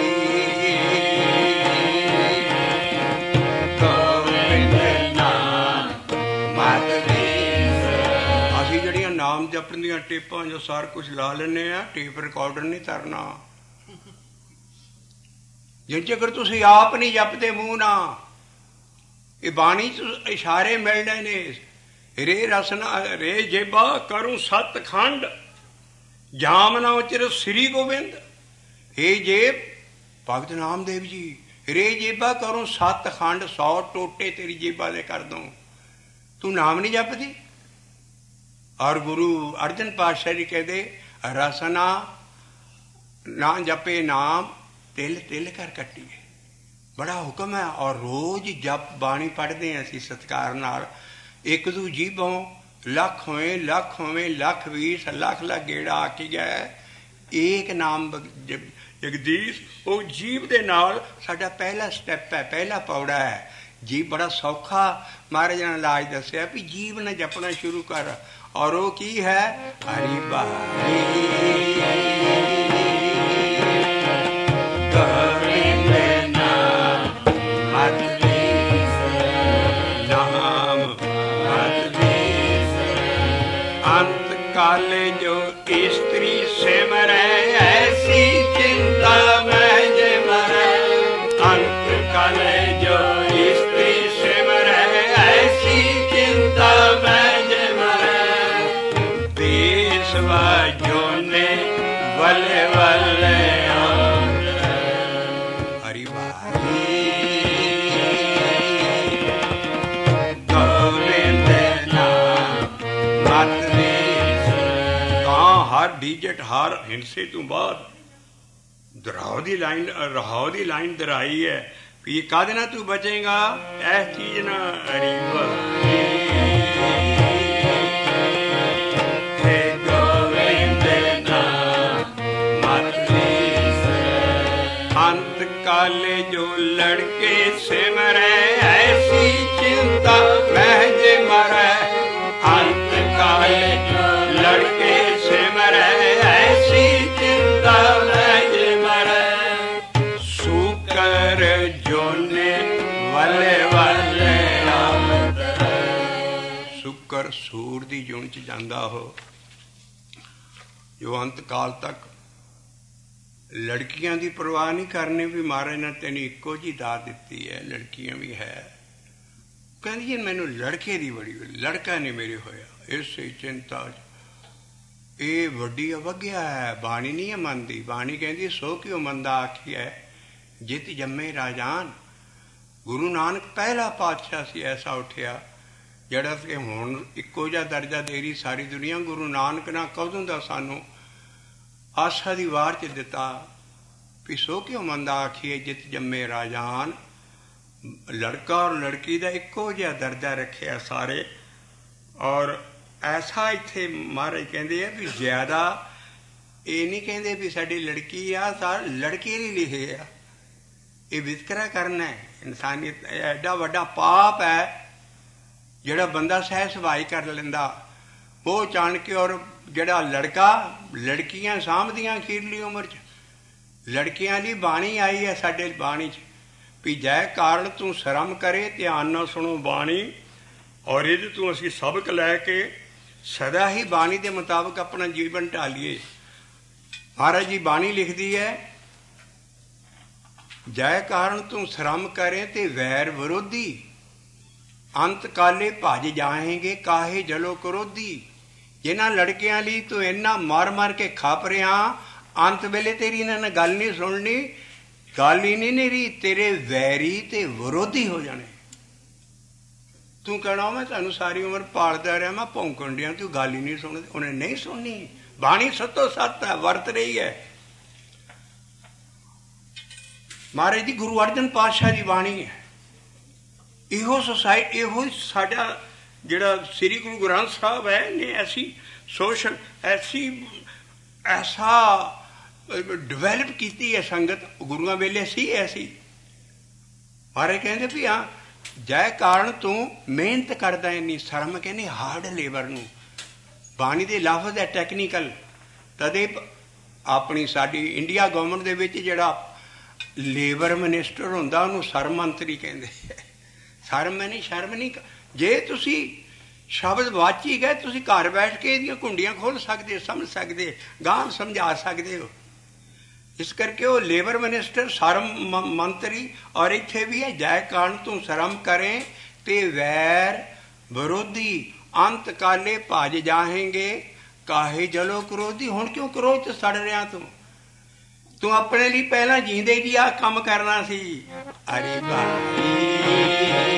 गोविंद नाम मत बिसर। असीं जिहड़ियां नाम जपण दीयां टेपां जो सार कुछ ला लैने आ, टेप रिकॉर्डर नहीं तरना। जिन चकर तुसीं आप नहीं जपदे मूँह ना, ये बाणी च इशारे मिलने ने। रे रसना रे जेबा करूं सत खंड, जामना उचर श्री गोविंद। हे जेब भगत नामदेव जी, रे जेबा करूं सत खंड, सौ टोटे तेरी जेबा दे कर दूं, तू नाम नहीं जपदी। और गुरु अर्जन पातशाह जी कहते रसना ना जपे नाम तिल तिल कर कट्टिए। बड़ा हुक्म है। और रोज जप बाणी पढ़ते हैं असीं सत्कार नाल। एक दू जीभों लख होए लख होवे लख बीस लख लख गेड़ा आकी गया। एक नाम जगदीश वो जीभ दे नाल साडा पहला स्टैप है, पहला पौड़ा है। जीभ बड़ा सौखा महाराज ने इलाज दसिया भी जीभ ने जपना शुरू कर। और वो की है हरि भाई गोविंद नाम मत काले जो स्त्री सिमरै ऐसी चिंता मैं जिमरै। अंत काले जो स्त्री सिमरै ऐसी चिंता मैं ਵਸਵਾ ਜੋਨੇ ਵਲੇ ਵਲੇ ਹਰੀ ਵਾਰੀ ਗੋਬਿੰਦ ਨਾਮ ਮਤ ਵੇਸ ਤਾਂ ਹਰ ਡੀਜਟ ਹਰ ਹਿੰਸੇ ਤੋਂ ਬਾਅਦ ਦਰਾਉ ਦੀ ਲਾਈਨ ਰਹਾਉ ਦੀ ਲਾਈਨ ਦਰਾਈ ਹੈ ਵੀ ਇਹ ਕਾਹਦੇ ਨਾਲ ਤੂੰ ਬਚੇਗਾ ਇਸ ਚੀਜ਼ ਨਾਲ ਹਰੀ ਵਾਰੀ अंत काले जो लड़के सिमरे ऐसी चिंता महज मरे अंत काले जो लड़के सिमरे ऐसी चिंता महज मरे सुकर जोने वाले वाले सुकर सूर दी जून च जांदा हो जो अंत काल तक लड़कियां की परवाह नहीं करनी भी महाराज ने तेन इको जी दात दी है लड़कियां भी है कहती मैनू लड़के की बड़ी लड़का नहीं मेरे होया इस चिंता ये वड्डी अवग्या है बाणी नहीं है मनती बाणी कहती सो क्यों मंदा आखी है जित जम्मे राजान गुरु नानक पहला पातशाह सी ऐसा उठिया जड़ा कि हुण इको जिहा दर्जा दे रही सारी दुनिया गुरु नानक ना कदों दा सानू आशा की वार च दिता भी सो क्यों मंदा आखिए जित जम्मे राजान लड़का और लड़की का इको जिहा दर्जा रखे सारे और ऐसा इत्थे महाराज कहते हैं भी ज्यादा ये नहीं कहते भी साडी लड़की आ सार लड़के नहीं लिखे आ ये वितकरा करना है इंसानियत एडा वड्डा पाप है जिहड़ा बंदा सह सवाई कर लेंदा वो चाण के और जड़ा लड़का लड़कियां सामदियां अखीरली उम्र च लड़कियां दी बाणी आई है साडे बाणी च भी जय कारण तू शर्म करे ध्यान नाल सुनो बाणी और ये तू असी सबक लैके सदा ही बाणी के मुताबिक अपना जीवन ढालीए महाराज जी बाणी लिखती है जय कारण तू शर्म करे ते वैर विरोधी अंत काले भज जाएंगे काहे जलो क्रोधी जिन्हां लड़कियां लई तू इन्ना मार मार के खाप रहा अंत वेले तेरी इन्हां ने गल नहीं सुननी गल ही नहीं रही तेरे वैरी ते विरोधी हो जाने तू कहना मैं तुहानू सारी उम्र पालदा रहा मैं भौंकण दिया तू गल ही नहीं सुन उन्हें नहीं सुननी बाणी सत्तो सत्त है वरत रही है महाराज जी गुरु अर्जन पातशाह की बाणी है इहो सोसाइटी इहो साडा जिहड़ा श्री गुरु ग्रंथ साहब है ने ऐसी सोशल ऐसी ऐसा डिवेलप की है संगत गुरुआं वेले सी ऐसी महाराज कहते भी हाँ जय कारण तू मेहनत करदा इन्नी शर्म कहने हार्ड लेबर नूं बाणी दे लफ्ज़ है टैक्नीकल तदे अपनी साडी इंडिया गवर्नमेंट दे विच जिहड़ा लेबर मिनिस्टर हुंदा उहनूं शर्म मंत्री कहंदे शर्म नहीं शर्म नहीं जे तुसी शब्द वाची गए तुसी घर बैठ के इहदियां कुंडियां खोल सकते समझ सकते गांह समझा सकते हो इस करके वो लेबर मिनिस्टर शर्म मंत्री और इत्थे भी है जय कारण तू शर्म करें ते वैर विरोधी अंत काले भज जाएंगे काहे जलो क्रोधी हुण क्यों क्रोध च सड़ रहा तू तू अपने लिए पहला जींदे जी आ काम करना सी अरे भाई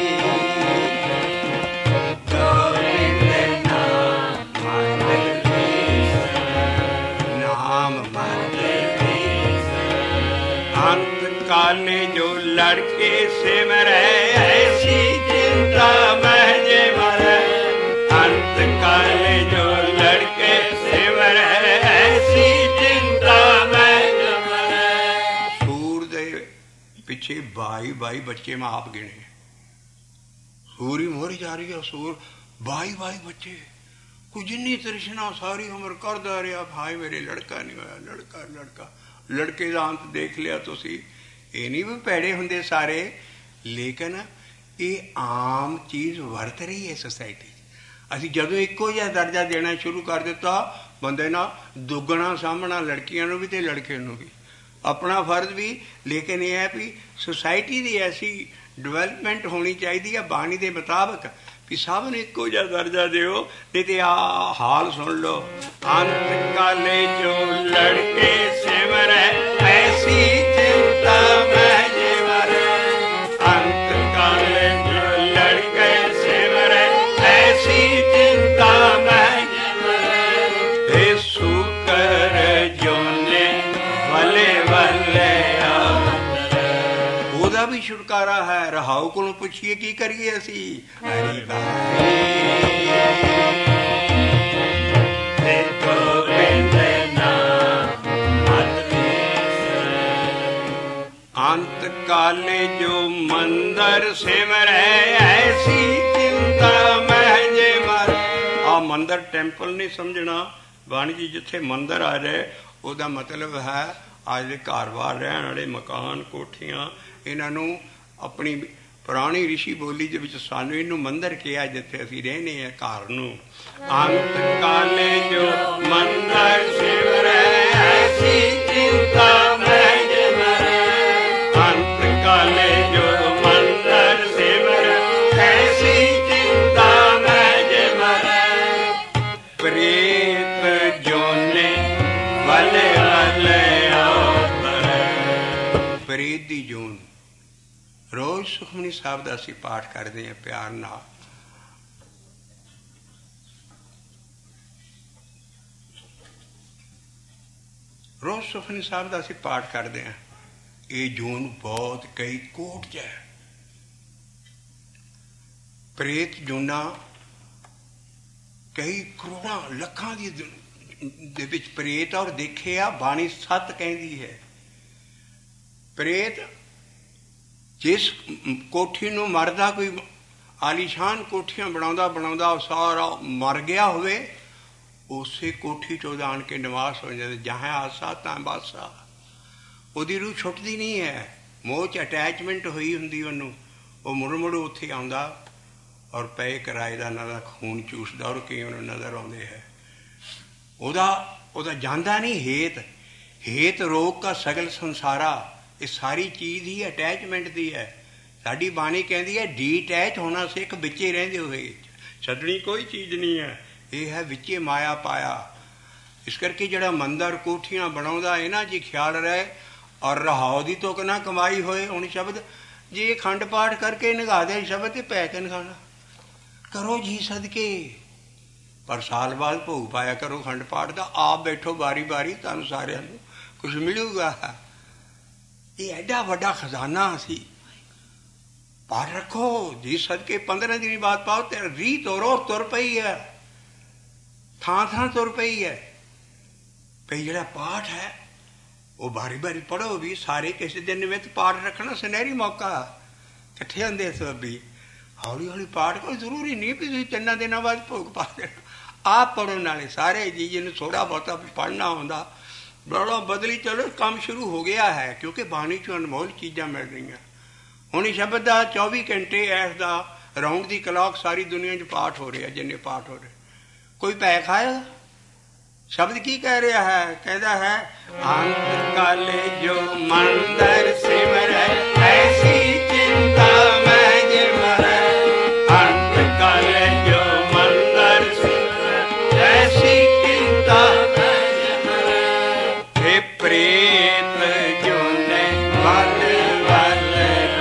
काले जो लड़के सिमरे ऐसी चिंता महज मरे अंत काले जो लड़के सिमरे ऐसी चिंता महज मरे सूर दे पिछे बाई बाई बच्चे मैं आप गिने सूर ही मोरी जा रही है सूर बाई बाई बच्चे कुछ जिन्नी तृष्णा सारी उम्र करदा रहा भाई मेरे लड़का नहीं होया लड़का लड़का लड़के का अंत देख लिया तुसी ये नहीं भी भैड़े होंगे सारे लेकिन ये आम चीज़ वरत रही है सोसाइटी असी जदों एको जिहा दर्जा देना शुरू कर दिता बंदे ना दुगना सामना लड़कियां नूं भी ते लड़के नूं भी अपना फर्ज भी लेकिन यह है भी सोसाइटी की ऐसी डिवेलपमेंट होनी चाहिए है बाणी के मुताबिक ਵੀ ਸਭ ਨੂੰ ਇੱਕੋ ਜਿਹਾ ਦਰਜਾ ਦਿਓ, ਨਹੀਂ ਤੇ ਆ ਹਾਲ ਸੁਣ ਲਓ। ਅੰਤ ਕਾਲੇ ਜੋ ਲੜਕੇ ਸਿਮਰੈ ਐਸੀ ਚਿੰਤਾ ਮਹਿ ਜੇ ਮਰੈ। ਅੰਤ ਕਾਲੇ ਜੋ ਲੜਕੇ ਸਿਮਰੈ ਐਸੀ ਚਿੰਤਾ ਮਹਿ ਜੇ ਮਰੈ। ਏ ਸ਼ੁਕਰ ਜੋਨੇ ਵਲੇ ਵਲੇ ਉਹਦਾ ਵੀ ਛੁਟਕਾਰਾ ਹੈ। ਰਹਾਉ ਕੋਲੋਂ ਪੁੱਛੀਏ ਕੀ ਕਰੀਏ ਅਸੀਂ? ਹਰੀ ਅੰਤ ਕਾਲੇ ਜੋ ਮੰਦਰ ਸਿਮਰੈ ਐਸੀ ਚਿੰਤਾ ਮਹਿ ਜੇ ਮਰੈ। ਆ ਮੰਦਰ ਟੈਂਪਲ ਨਹੀਂ ਸਮਝਣਾ ਬਾਣੀ ਜੀ। ਜਿੱਥੇ ਮੰਦਰ ਆ ਜਾਏ ਉਹਦਾ ਮਤਲਬ ਹੈ ਅੱਜ ਦੇ ਘਰ ਬਾਰ ਰਹਿਣ ਵਾਲੇ ਮਕਾਨ ਕੋਠੀਆਂ, ਇਹਨਾਂ ਨੂੰ ਆਪਣੀ ਪੁਰਾਣੀ ਰਿਸ਼ੀ ਬੋਲੀ ਦੇ ਵਿੱਚ ਸਾਨੂੰ ਇਹਨੂੰ ਮੰਦਰ ਕਿਹਾ ਜਿੱਥੇ ਅਸੀਂ ਰਹਿੰਦੇ ਹਾਂ ਘਰ ਨੂੰ। ਅੰਤ ਕਾਲੇ ਜੋ ਮੰਦਰ ਸਿਮਰੈ ਐਸੀ ਚਿੰਤਾ ਮਹਿ ਜੇ ਮਰੈ। ਅੰਤ ਕਾਲੇ ਜੋ ਮੰਦਰ ਸਿਮਰੈ ਐਸੀ ਚਿੰਤਾ ਮਹਿ ਜੇ ਮਰੈ। ਪ੍ਰੇਤ ਜੋਨੇ ਵਲੇ ਵਲੇ ਪ੍ਰੇਤ ਦੀ ਜੂਨ। ਰੋਜ਼ ਸੁਖਮਨੀ ਸਾਹਿਬ ਦਾ ਅਸੀਂ ਪਾਠ ਕਰਦੇ ਹਾਂ ਪਿਆਰ ਨਾਲ। ਰੋਜ਼ ਸੁਖਮਨੀ ਸਾਹਿਬ ਦਾ ਅਸੀਂ ਪਾਠ ਕਰਦੇ ਹਾਂ। ਇਹ ਜੂਨ ਬਹੁਤ ਕਈ ਕੋਟ ਚ ਹੈ। ਪ੍ਰੇਤ ਜੂਨਾ ਕਈ ਕਰੋੜਾਂ ਲੱਖਾਂ ਦੀ ਦੇ ਵਿੱਚ ਪ੍ਰੇਤ ਔਰ ਦੇਖੇ ਆ। ਬਾਣੀ ਸੱਤ ਕਹਿੰਦੀ ਹੈ ਪ੍ਰੇਤ ਜਿਸ ਕੋਠੀ ਨੂੰ ਮਰਦਾ ਕੋਈ ਆਲੀਸ਼ਾਨ ਕੋਠੀਆਂ ਬਣਾਉਂਦਾ ਬਣਾਉਂਦਾ ਸਾਰਾ ਮਰ ਗਿਆ ਹੋਵੇ, ਉਸੇ ਕੋਠੀ ਚੋਂ ਆਣ ਕੇ ਨਿਵਾਸ ਹੋ ਜਾਂਦਾ। ਜਹਾਂ ਆਸਾ ਤਾਂ ਬਾਸਾ। ਉਹਦੀ ਰੂਹ ਛੁੱਟਦੀ ਨਹੀਂ ਹੈ। ਮੋਹ 'ਚ ਅਟੈਚਮੈਂਟ ਹੋਈ ਹੁੰਦੀ ਉਹਨੂੰ। ਉਹ ਮੁੜ ਮੁੜ ਉੱਥੇ ਆਉਂਦਾ ਔਰ ਪਏ ਕਿਰਾਏ ਦਾ ਇਹਨਾਂ ਦਾ ਖੂਨ ਚੂਸਦਾ ਔਰ ਕਈ ਉਹਨੂੰ ਨਜ਼ਰ ਆਉਂਦੇ ਹੈ। ਉਹਦਾ ਉਹਦਾ ਜਾਂਦਾ ਨਹੀਂ ਹੇਤ। ਹੇਤ ਰੋਗ ਕਾ ਸਗਲ ਸੰਸਾਰਾ। ਇਹ ਸਾਰੀ ਚੀਜ਼ ਹੀ ਅਟੈਚਮੈਂਟ ਦੀ ਹੈ। ਸਾਡੀ ਬਾਣੀ ਕਹਿੰਦੀ ਹੈ ਡੀਟੈਚ ਹੋਣਾ ਸਿੱਖ, ਵਿੱਚੇ ਰਹਿੰਦੇ ਹੋਏ। ਛੱਡਣੀ ਕੋਈ ਚੀਜ਼ ਨਹੀਂ ਹੈ। ਇਹ ਹੈ ਵਿੱਚੇ ਮਾਇਆ ਪਾਇਆ। ਇਸ ਕਰਕੇ ਜਿਹੜਾ ਮੰਦਰ ਕੋਠੀਆਂ ਬਣਾਉਂਦਾ ਇਹਨਾਂ 'ਚ ਖਿਆਲ ਰਹੇ ਔਰ ਰਹਾਉ ਦੀ ਤੁਕ ਨਾ ਕਮਾਈ ਹੋਏ। ਹੁਣ ਸ਼ਬਦ ਜੇ ਖੰਡ ਪਾਠ ਕਰਕੇ ਨਿਗਾਹ ਦੇ ਸ਼ਬਦ ਤੇ ਪੈ ਕੇ ਨਿਗਾਣਾ ਕਰੋ ਜੀ ਸਦਕੇ, ਪਰ ਸਾਲ ਬਾਅਦ ਭੋਗ ਪਾਇਆ ਕਰੋ ਖੰਡ ਪਾਠ ਦਾ। ਆਪ ਬੈਠੋ ਬਾਰੀ ਬਾਰੀ, ਤੁਹਾਨੂੰ ਸਾਰਿਆਂ ਨੂੰ ਕੁਛ ਮਿਲੂਗਾ। ਇਹ ਐਡਾ ਵੱਡਾ ਖਜ਼ਾਨਾ ਅਸੀਂ ਪਾਠ ਰੱਖੋ ਜੀ ਸਦਕੇ। ਪੰਦਰਾਂ ਦਿਨ ਬਾਅਦ ਪਾਓ ਤੇ ਰੀ ਤੋਰੋ ਤੁਰ ਪਈ ਹੈ, ਥਾਂ ਥਾਂ ਤੁਰ ਪਈ ਹੈ। ਭਈ ਜਿਹੜਾ ਪਾਠ ਹੈ ਉਹ ਬਾਰੀ ਬਾਰੀ ਪੜ੍ਹੋ ਵੀ ਸਾਰੇ। ਕਿਸੇ ਦਿਨ ਵਿੱਚ ਪਾਠ ਰੱਖਣਾ ਸੁਨਹਿਰੀ ਮੌਕਾ, ਇਕੱਠੇ ਹੁੰਦੇ ਸਭੀ। ਹੌਲੀ ਹੌਲੀ ਪਾਠ ਕੋਈ ਜ਼ਰੂਰੀ ਨਹੀਂ ਵੀ ਤੁਸੀਂ ਤਿੰਨਾਂ ਦਿਨਾਂ ਬਾਅਦ ਭੋਗ ਪਾ ਦੇਣਾ। ਆਪ ਪੜ੍ਹੋ ਨਾਲੇ ਸਾਰੇ ਜੀ। ਜਿਹਨੂੰ ਥੋੜ੍ਹਾ ਬਹੁਤਾ ਪੜ੍ਹਨਾ ਆਉਂਦਾ ਬੜਾ ਬਦਲੀ ਚਲੋ ਕੰਮ ਸ਼ੁਰੂ ਹੋ ਗਿਆ ਹੈ। ਕਿਉਂਕਿ ਬਾਣੀ 'ਚੋਂ ਅਨਮੋਲ ਚੀਜ਼ਾਂ ਮਿਲ ਰਹੀਆਂ। ਹੁਣ ਇਹ ਸ਼ਬਦ ਦਾ ਚੌਵੀ ਘੰਟੇ as the round the clock ਸਾਰੀ ਦੁਨੀਆ 'ਚ ਪਾਠ ਹੋ ਰਿਹਾ। ਜਿੰਨੇ ਪਾਠ ਹੋ ਰਹੇ ਕੋਈ ਪੈ ਖਾਇਆ। ਸ਼ਬਦ ਕੀ ਕਹਿ ਰਿਹਾ ਹੈ? ਕਹਿੰਦਾ ਹੈ ਅੰਤ ਕਾਲੇ ਜੋ ਮੰਦਰ ਸਿਮਰੈ ਐਸੀ ਚਿੰਤਾ ਮਹਿ ਜੇ ਮਰੈ। ਅੰਤ ਕਾਲੇ ਜੋ ਮੰਦਰ ਸਿਮਰੈ ਐਸੀ ਚਿੰਤਾ ਮਹਿ ਜੇ ਮਰੈ। हे ਪ੍ਰੇਤ ਜੋਨੇ ਵਲ ਵਲ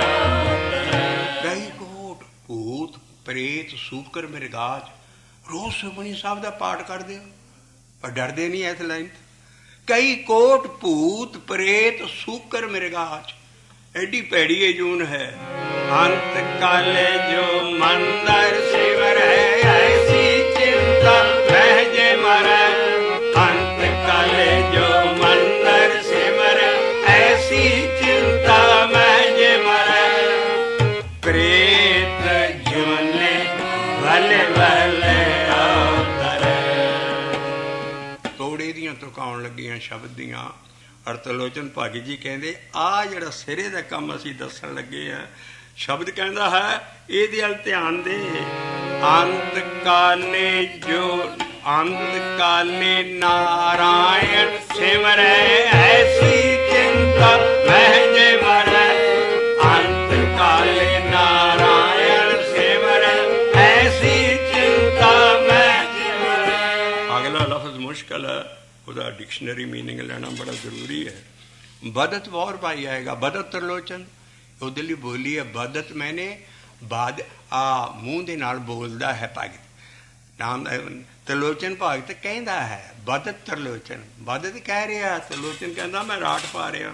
ਕਈ ਕੋਟ ਭੂਤ ਪ੍ਰੇਤ ਸੂਕਰ ਮਿਰਗਾਜ। ਰੋਜ਼ ਸੁਖਮਨੀ ਸਾਹਿਬ ਦਾ ਪਾਠ ਕਰਦੇ ਹੋ ਪਰ ਡਰਦੇ ਨਹੀਂ ਇਸ ਲਾਈਨ। ਕਈ ਕੋਟ ਭੂਤ ਪ੍ਰੇਤ ਸੂਕਰ ਮਿਰਗਾਜ। ਐਡੀ ਭੈੜੀ ਇਹ ਜੂਨ ਹੈ। ਅੰਤ ਕਾਲੇ ਜੋ ਮੰਦਰ ਸਿਮਰੈ ਐਸੀ ਚਿੰਤਾ ਮਹਿ ਜੇ ਮਰੈ। ਅੰਤ ਕਾਲੇ ਜੋ ਮੰਦਰ ਸਿਮਰੈ ਐਸੀ ਚਿੰਤਾ ਮਹਿ ਜੇ ਮਰੈ। ਪ੍ਰੇਤ ਜੁਨੇ ਵਲੇ ਵਲੇ ਤੋੜੇ ਦੀਆਂ ਤੁਕਾਉਣ ਲੱਗੀਆਂ ਸ਼ਬਦ ਦੀਆਂ। ਅਰਤਲੋਚਨ ਭਾਗੀ ਜੀ ਕਹਿੰਦੇ ਆਹ ਜਿਹੜਾ ਸਿਰੇ ਦਾ ਕੰਮ ਅਸੀਂ ਦੱਸਣ ਲੱਗੇ ਆ, ਸ਼ਬਦ ਕਹਿੰਦਾ ਹੈ ਇਹਦੇ ਵੱਲ ਧਿਆਨ ਦੇ। ਅੰਤ ਕਾਲੇ ਜੋ ਅੰਤ ਕਾਲੇ ਨਾਰਾਇਣ ਸਿਮਰੈ ਐਸੀ ਚਿੰਤਾ ਮਹਿ ਜੇ ਮਰੈ। ਅੰਤ ਕਾਲੇ ਨਾਰਾਇਣ ਸਿਮਰੈ ਐਸੀ अगला लफ्ज़ मुश्किल है, उसका डिक्शनरी मीनिंग लेना बड़ा जरूरी है। बदत और पाई आएगा, बदत त्रिलोचन ਉਹਦੇ ਲਈ ਬੋਲੀ ਹੈ। ਬਦਤ ਮੈਨੇ ਬਾਦ ਆ ਮੂੰਹ ਦੇ ਨਾਲ ਬੋਲਦਾ ਹੈ ਭਗਤ, ਨਾਮ त्रिलोचन ਭਗਤ ਕਹਿੰਦਾ ਹੈ ਬਦਤ त्रिलोचन। ਬਦਤ ਕਹਿ ਰਿਹਾ, त्रिलोचन ਕਹਿੰਦਾ ਮੈਂ ਰਾਟ ਪਾ ਰਿਹਾ।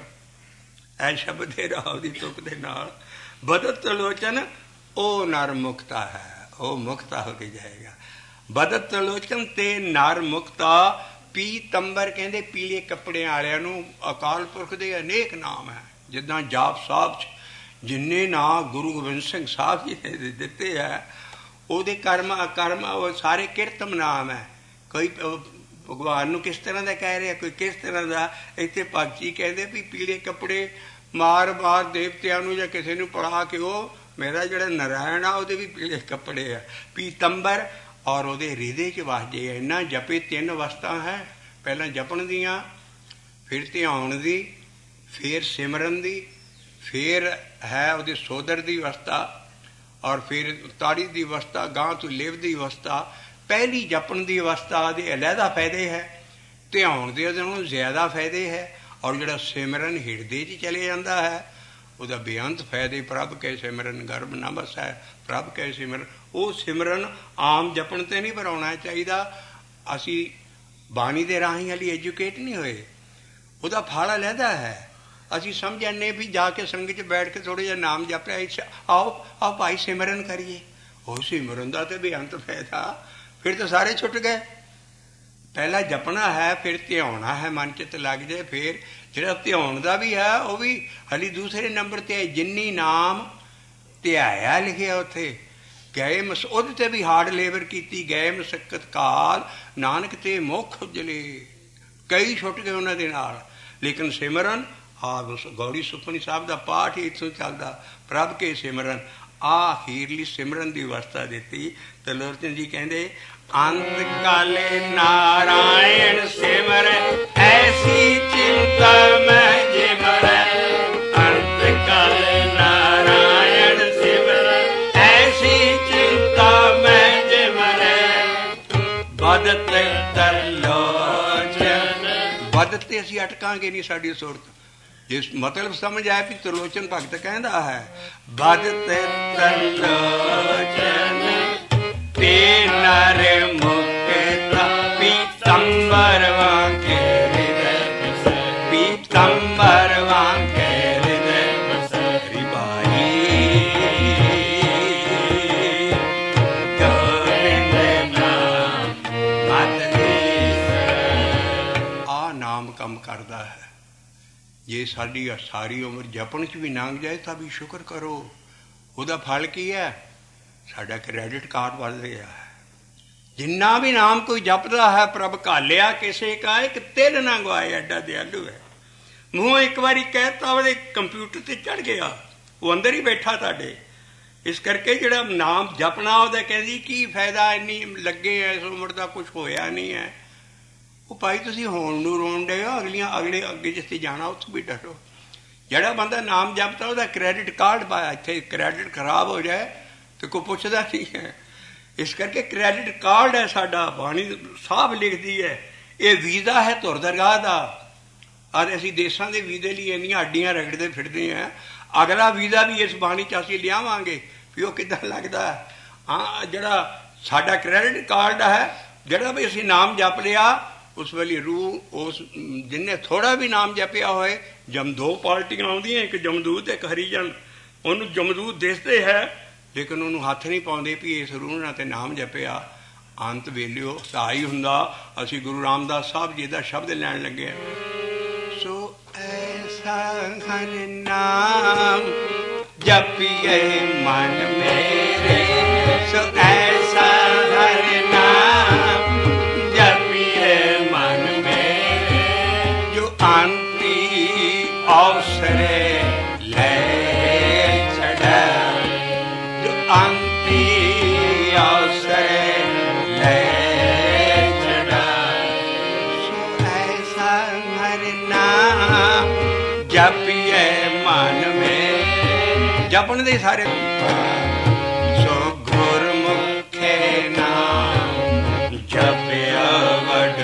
ਐ ਸ਼ਬਦ ਦੇ ਰਾਵ ਦੀ ਤੁਕ ਦੇ ਨਾਲ ਬਦਤ त्रिलोचन ਉਹ ਨਰ ਮੁਕਤਾ ਹੈ, ਉਹ ਮੁਕਤਾ ਹੋ ਕੇ ਜਾਏਗਾ। ਬਦਤ त्रिलोचन ਤੇ ਨਰ ਮੁਕਤਾ। ਪੀਤੰਬਰ ਕਹਿੰਦੇ ਪੀਲੇ ਕੱਪੜਿਆਂ ਵਾਲਿਆਂ ਨੂੰ ਅਕਾਲ ਪੁਰਖ ਦੇ ਅਨੇਕ ਨਾਮ ਹੈ। ਜਿੱਦਾਂ ਜਾਪ ਸਾਹਿਬ 'ਚ ਜਿੰਨੇ ਨਾਂ ਗੁਰੂ ਗੋਬਿੰਦ ਸਿੰਘ ਸਾਹਿਬ ਜੀ ਨੇ ਦਿੱਤੇ ਹੈ, ਉਹਦੇ ਕਰਮ ਅਕਰਮ ਉਹ ਸਾਰੇ ਕਿਰਤਮ ਨਾਮ ਹੈ। ਕੋਈ ਭਗਵਾਨ ਨੂੰ ਕਿਸ ਤਰ੍ਹਾਂ ਦਾ ਕਹਿ ਰਿਹਾ, ਕੋਈ ਕਿਸ ਤਰ੍ਹਾਂ ਦਾ। ਇੱਥੇ ਭਗਤ ਜੀ ਕਹਿੰਦੇ ਵੀ ਪੀਲੇ ਕੱਪੜੇ ਮਾਰ ਮਾਰ ਦੇਵਤਿਆਂ ਨੂੰ ਜਾਂ ਕਿਸੇ ਨੂੰ ਪੜਾ ਕੇ ਉਹ ਮੇਰਾ ਜਿਹੜਾ ਨਾਰਾਇਣ ਆ ਉਹਦੇ ਵੀ ਪੀਲੇ ਕੱਪੜੇ ਆ। ਪੀਤੰਬਰ ਔਰ ਉਹਦੇ ਹਿਰਦੇ 'ਚ ਵਸਦੇ ਇੰਨਾ ਜਪੇ। ਤਿੰਨ ਅਵਸਥਾ ਹੈ, ਪਹਿਲਾਂ ਜਪਣ ਦੀਆਂ, ਫਿਰ ਧਿਆਉਣ ਦੀ, ਫਿਰ ਸਿਮਰਨ ਦੀ, ਫਿਰ ਹੈ ਉਹਦੇ ਸੋਦਰ ਦੀ ਅਵਸਥਾ, ਔਰ ਫਿਰ ਤਾੜੀ ਦੀ ਅਵਸਥਾ, ਗਾਂ ਤੋਂ ਲਿਵ ਦੀ ਅਵਸਥਾ। ਪਹਿਲੀ ਜਪਣ ਦੀ ਅਵਸਥਾ ਦੇ ਅਲੱਗਾ ਫਾਇਦੇ ਹੈ, ਧਿਆਉਣ ਦੇ ਉਹਦੇ ਨਾਲੋਂ ਜ਼ਿਆਦਾ ਫਾਇਦੇ ਹੈ, ਔਰ ਜਿਹੜਾ ਸਿਮਰਨ ਹਿਰਦੇ 'ਚ ਚਲੇ ਜਾਂਦਾ ਹੈ ਉਹਦਾ ਬੇਅੰਤ ਫਾਇਦੇ। ਪ੍ਰਭ ਕੈ ਸਿਮਰਨ ਗਰਭ ਨਾ ਵਸੈ, ਪ੍ਰਭ ਕੈ ਸਿਮਰਨ। ਉਹ ਸਿਮਰਨ ਆਮ ਜਪਣ 'ਤੇ ਨਹੀਂ ਭਰਾਉਣਾ ਚਾਹੀਦਾ। ਅਸੀਂ ਬਾਣੀ ਦੇ ਰਾਹੀਂ ਹਾਲੀ ਐਜੂਕੇਟ ਨਹੀਂ ਹੋਏ, ਉਹਦਾ ਫਲ ਅਲੱਗਾ ਹੈ। ਅਸੀਂ ਸਮਝ ਜਾਂਦੇ ਵੀ ਜਾ ਕੇ ਸੰਗਤ 'ਚ ਬੈਠ ਕੇ ਥੋੜ੍ਹਾ ਜਿਹਾ ਨਾਮ ਜਪ ਲਿਆ, ਆਓ ਆਓ ਭਾਈ ਸਿਮਰਨ ਕਰੀਏ। ਉਹ ਸਿਮਰਨ ਦਾ ਤਾਂ ਬੇਅੰਤ ਫਾਇਦਾ। ਫਿਰ ਤਾਂ ਸਾਰੇ ਛੁੱਟ ਗਏ। ਪਹਿਲਾਂ ਜਪਣਾ ਹੈ, ਫਿਰ ਧਿਆਉਣਾ ਹੈ, ਮਨ 'ਚ ਤੇ ਲੱਗ ਜਾਏ। ਫਿਰ ਜਿਹੜਾ ਧਿਆਉਣ ਦਾ ਵੀ ਹੈ ਉਹ ਵੀ ਹਾਲੀ ਦੂਸਰੇ ਨੰਬਰ 'ਤੇ ਹੈ। ਜਿੰਨੀ ਨਾਮ ਧਿਆਇਆ ਲਿਖਿਆ ਉੱਥੇ ਗਏ ਮਸ, ਉਹਦੇ 'ਤੇ ਵੀ ਹਾਰਡ ਲੇਬਰ ਕੀਤੀ। ਗਏ ਮਸਕਤ ਕਾਲ ਨਾਨਕ ਤੇ ਮੁੱਖ ਉਜਲੇ, ਕਈ ਛੁੱਟ ਗਏ ਉਹਨਾਂ ਦੇ ਨਾਲ। ਲੇਕਿਨ ਸਿਮਰਨ ਆ ਗੌੜੀ ਸੁਖਮਨੀ ਸਾਹਿਬ ਦਾ ਪਾਠ ਹੀ ਇੱਥੋਂ ਚੱਲਦਾ। ਪ੍ਰਭ ਕੇ ਸਿਮਰਨ ਆ ਅਖੀਰਲੀ ਸਿਮਰਨ ਦੀ ਅਵਸਥਾ ਦਿੱਤੀ। त्रिलोचन जी कहते अंत काले नारायण सिमर ऐसी चिंता मैं जिमर। अंत काले नारायण सिमर ऐसी चिंता मैं जिमर। बदत त्रिलोचन बदत ते असीं अटकांगे नहीं साडी सुरत। जिस मतलब समझ आया भी त्रिलोचन भगत कहता है बदत त्रिलोचन ते नर मुक्ता पीतंबर वांके हृदय पीतंबर वांके हृदय रिबाई गोविंद नाम मत आ नाम कम करता है। जे साडी सारी उम्र जपण च भी लंघ जाए तो भी शुक्र करो। ਉਹਦਾ फल की है साडा क्रेडिट कार्ड बढ़ रहा है। जिन्ना भी नाम कोई जपदा है प्रभ घालिया किसे का एक तिल ना गवाए। एडा दयालु है। मूँह एक बारी कहता वो कंप्यूटर से चढ़ गया, वो अंदर ही बैठा ताडे। इस करके जिहड़ा नाम जपना वो कहती की फायदा इन्नी लगे है इस उम्र का कुछ होया नहीं है। वो भाई तुसीं होण नूं रोण डे हो, अगलियां अगले अगे जिथे जाना उत्थों भी डरो। जिहड़ा बंदा नाम जपता उसका क्रेडिट कार्ड पाया इत्थे क्रेडिट खराब हो जाए तो कोई पुछदा नहीं है। इस करके क्रेडिट कार्ड है साडा। बाणी साहब लिखती है ये वीज़ा है तुर दरगाह का। और असीं देशां दे वीज़े लई इन्नियां हड्डियां रगड़ते फिरदे हैं। अगला वीज़ा भी इस बाणी च असीं लियावांगे भी वो किदां लगदा है। हाँ जिहड़ा साडा क्रेडिट कार्ड है जिहड़ा भी असीं नाम जप लिया उस वेले रूह उस जिन्हें थोड़ा भी नाम जपिया होए जम दो पार्टियां आउंदियां एक जमदूत एक हरिजन। उन्होंने जमदूत दिसते है लेकिन उन्होंने हथ नहीं पाते भी इस रूह ने तो नाम जपिया। अंत वेले सहाई हुंदा। असीं गुरु रामदास साहब जी का शब्द लैन लगे सो ऐसा हर नाम जपिए मन मेरे। सो ऐसा हर नाम जपिए मन मेरे जो अंती अवसरे ले छड़ा। जो अंती अवसरे ले छड़ा। सो ऐसा हर नाम जपिए मन में। जपन दे सारे सो गुरमुखे नाम जपिया वड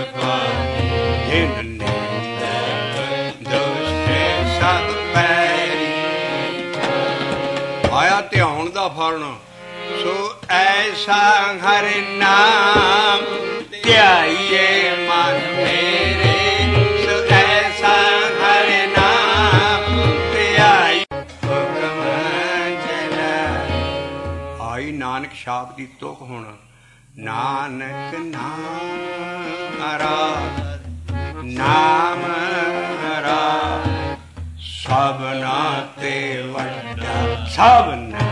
ऐसा हर नाम ध्याइए मन मेरे, सो ऐसा हर नाम ध्याई हुक्म चला। आई नानक छाप दी तुक हुण, नानक नाम हरा नाम हरा सबना ते वड्डा सबना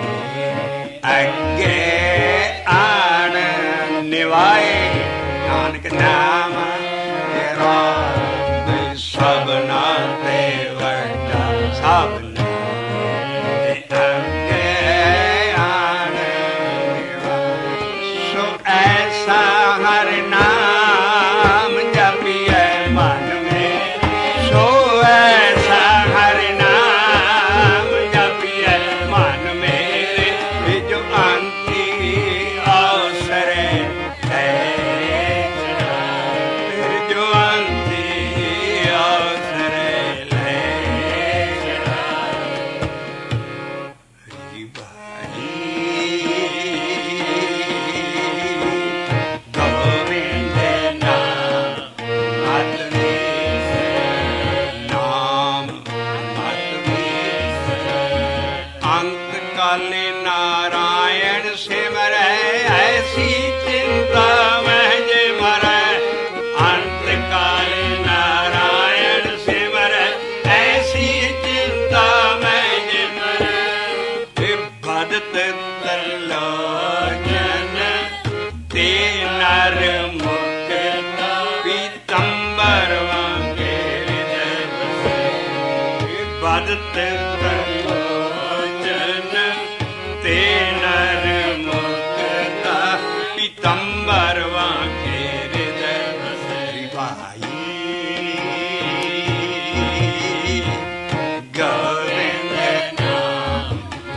अगे आन निवाए। नानक नाम तेरा सबना ते वड्डा सबना अगे आन निवाए। सो ऐसा हर नाम जपिए मन में, सो ऐसा हर नाम जपिए मन मेरे, जो अंती अवसरे है, जो अंती अवसरे ले। हरि भाई गोविंद नाम मत नाम मत अंत काले नारायण सिमरै, ऐसी चिंता महज मरै। अंत काले नारायण सिमरै, ऐसी चिंता महज मरै। भगत त्रिलोचन ते नर मुक्त, पीतंबर वांगे हृदय बसे। भगत त्रिलोचन ते नर मुक्त, पीतंबर वांगे हृदय बसे। भाई गोविंद नाम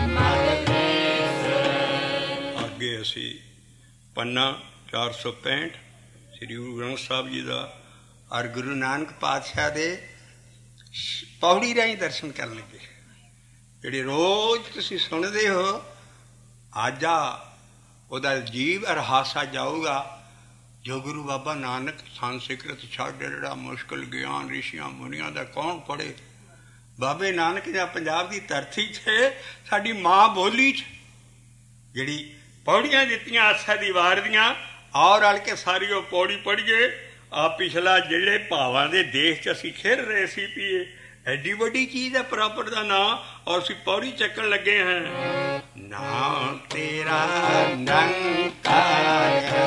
ਅੱਗੇ ਅਸੀਂ ਪੰਨਾ ਚਾਰ ਸੌ ਪੈਂਹਠ ਸ੍ਰੀ ਗੁਰੂ ਗ੍ਰੰਥ ਸਾਹਿਬ ਜੀ ਦਾ ਔਰ ਗੁਰੂ ਨਾਨਕ ਪਾਤਸ਼ਾਹ ਦੇ ਪੌੜੀ ਰਾਹੀਂ ਦਰਸ਼ਨ ਕਰਨ ਲੱਗੇ, ਜਿਹੜੇ ਰੋਜ਼ ਤੁਸੀਂ ਸੁਣਦੇ ਹੋ। ਅੱਜ ਆ ਉਹਦਾ ਜੀਵ ਰਹਾਸਾ ਜਾਊਗਾ, ਜੋ ਗੁਰੂ ਬਾਬਾ ਨਾਨਕ ਸੰਤ ਸਿਕਰਤ ਛੱਡ ਜਿਹੜਾ ਮੁਸ਼ਕਿਲ ਗਿਆਨ ਰਿਸ਼ੀਆਂ ਮੁਨੀਆਂ ਦਾ ਕੌਣ ਪੜ੍ਹੇ। ਬਾਬੇ ਨਾਨਕ ਜਾਂ ਪੰਜਾਬ ਦੀ ਧਰਤੀ 'ਚ ਸਾਡੀ ਮਾਂ ਬੋਲੀ 'ਚ ਜਿਹੜੀ ਪੌੜੀਆਂ ਦਿੱਤੀਆਂ ਆਸਾ ਦੀ ਵਾਰ ਦੀਆਂ, ਆਓ ਰਲ ਕੇ ਸਾਰੀ ਉਹ ਪੌੜੀ ਪੜ੍ਹੀਏ। ਆ ਪਿਛਲਾ ਜਿਹੜੇ ਭਾਵਾਂ ਦੇ ਦੇਸ਼ 'ਚ ਅਸੀਂ ਖੇਡ ਰਹੇ ਸੀ ਪੀਏ, ਐਡੀ ਵੱਡੀ ਚੀਜ਼ ਹੈ ਪ੍ਰੋਪਰ ਦਾ ਨਾਂ, ਔਰ ਅਸੀਂ ਪੌੜੀ ਚੱਕਣ ਲੱਗੇ ਹਾਂ। ਨਾਮ ਤੇਰਾ ਨਿਰੰਕਾਰ ਹੈ,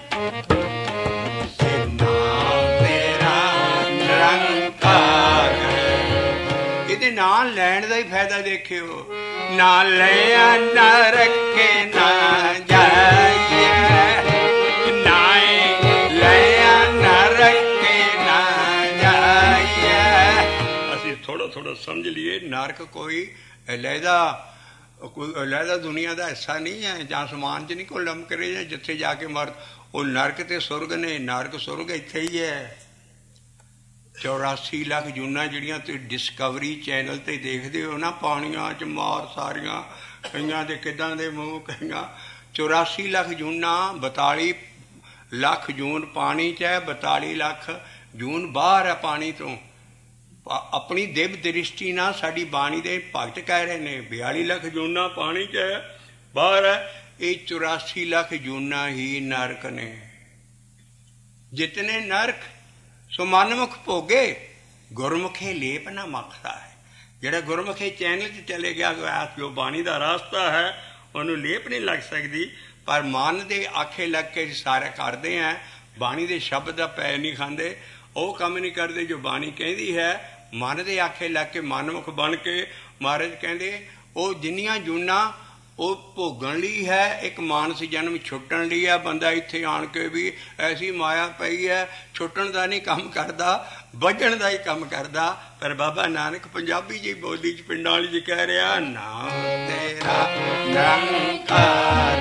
ਨਾਮ ਤੇਰਾ ਨਿਰੰਕਾਰ ਹੈ। ਇਹਦੇ ਨਾਂ ਲੈਣ ਦਾ ਹੀ ਫਾਇਦਾ ਦੇਖਿਓ, ਨਾ ਲਿਆ ਨਾ ਰੱਖੇ ਨਾ ਜਾਈਏ, ਨਾਏ ਲਿਆ ਨਾ ਰੱਖੇ ਨਾ ਜਾਈਏ। ਅਸੀਂ ਥੋੜਾ ਥੋੜਾ ਸਮਝ ਲਈਏ, ਨਰਕ ਕੋਈ ਅਲੱਗਾ ਕੋਈ ਅਲੱਗਾ ਦੁਨੀਆ ਦਾ ਹਿੱਸਾ ਨਹੀਂ ਹੈ, ਜਾਂ ਅਸਮਾਨ 'ਚ ਨਹੀਂ ਕੋਈ ਲਮਕ ਰਹੇ, ਜਾਂ ਜਿੱਥੇ ਜਾ ਕੇ ਮਰ ਉਹ ਨਰਕ ਤੇ ਸੁਰਗ ਨੇ। ਨਰਕ ਸੁਰਗ ਇੱਥੇ ਹੀ ਹੈ। ਚੌਰਾਸੀ ਲੱਖ ਜੂਨਾਂ ਜਿਹੜੀਆਂ ਤੁਸੀਂ ਡਿਸਕਵਰੀ ਚੈਨਲ 'ਤੇ ਦੇਖਦੇ ਹੋ ਨਾ, ਪਾਣੀਆਂ 'ਚ ਮਾਰ ਸਾਰੀਆਂ, ਕਈਆਂ ਦੇ ਕਿੱਦਾਂ ਦੇ ਮੂੰਹ, ਕਈਆਂ ਚੌਰਾਸੀ ਲੱਖ ਜੂਨਾਂ, ਬਤਾਲੀ ਲੱਖ ਜੂਨ ਪਾਣੀ 'ਚ ਹੈ, ਬਤਾਲੀ ਲੱਖ ਜੂਨ ਬਾਹਰ ਹੈ ਪਾਣੀ ਤੋਂ। ਆਪਣੀ ਦਿਵ ਦ੍ਰਿਸ਼ਟੀ ਨਾਲ ਸਾਡੀ ਬਾਣੀ ਦੇ ਭਗਤ ਕਹਿ ਰਹੇ ਨੇ ਬਿਆਲੀ ਲੱਖ ਜੂਨਾਂ ਪਾਣੀ 'ਚ ਹੈ, ਬਾਹਰ ਹੈ। ਇਹ ਚੁਰਾਸੀ ਲੱਖ ਜੂਨਾਂ ਹੀ ਨਰਕ ਨੇ। ਜਿਤਨੇ ਨਰਕ ਸੋ ਮਨਮੁਖ ਭੋਗੇ, ਗੁਰਮੁਖੇ ਲੇਪ ਨਾ ਮੱਖਦਾ ਹੈ। ਜਿਹੜਾ ਗੁਰਮੁਖੇ ਚੈਨਲ 'ਚ ਚਲੇ ਗਿਆ, ਜੋ ਬਾਣੀ ਦਾ ਰਾਸਤਾ ਹੈ, ਉਹਨੂੰ ਲੇਪ ਨਹੀਂ ਲੱਗ ਸਕਦੀ। ਪਰ ਮਨ ਦੇ ਆਖੇ ਲੱਗ ਕੇ ਸਾਰਾ ਕਰਦੇ ਹਾਂ, ਬਾਣੀ ਦੇ ਸ਼ਬਦ ਦਾ ਪੈ ਨਹੀਂ ਖਾਂਦੇ, ਉਹ ਕੰਮ ਨਹੀਂ ਕਰਦੇ ਜੋ ਬਾਣੀ ਕਹਿੰਦੀ ਹੈ। ਮਨ ਦੇ ਆਖੇ ਲੱਗ ਕੇ ਮਨਮੁਖ ਬਣ ਕੇ ਮਹਾਰਾਜ ਕਹਿੰਦੇ ਉਹ ਜਿੰਨੀਆਂ ਜੂਨਾਂ ਉਹ ਭੋਗਣ ਲਈ ਹੈ, ਇੱਕ ਮਾਨਸ ਜਨਮ ਛੁੱਟਣ ਲਈ ਹੈ। ਬੰਦਾ ਇੱਥੇ ਆਣ ਕੇ ਵੀ ਐਸੀ ਮਾਇਆ ਪਈ ਹੈ, ਛੁੱਟਣ ਦਾ ਨਹੀਂ ਕੰਮ ਕਰਦਾ, ਵੱਜਣ ਦਾ ਹੀ ਕੰਮ ਕਰਦਾ। ਪਰ ਬਾਬਾ ਨਾਨਕ ਪੰਜਾਬੀ ਜੀ ਬੋਲੀ 'ਚ ਪਿੰਡਾਂ ਵਾਲੀ ਜੀ ਕਹਿ ਰਿਹਾ, ਨਾਮ ਤੇਰਾ ਨਿਰੰਕਾਰ,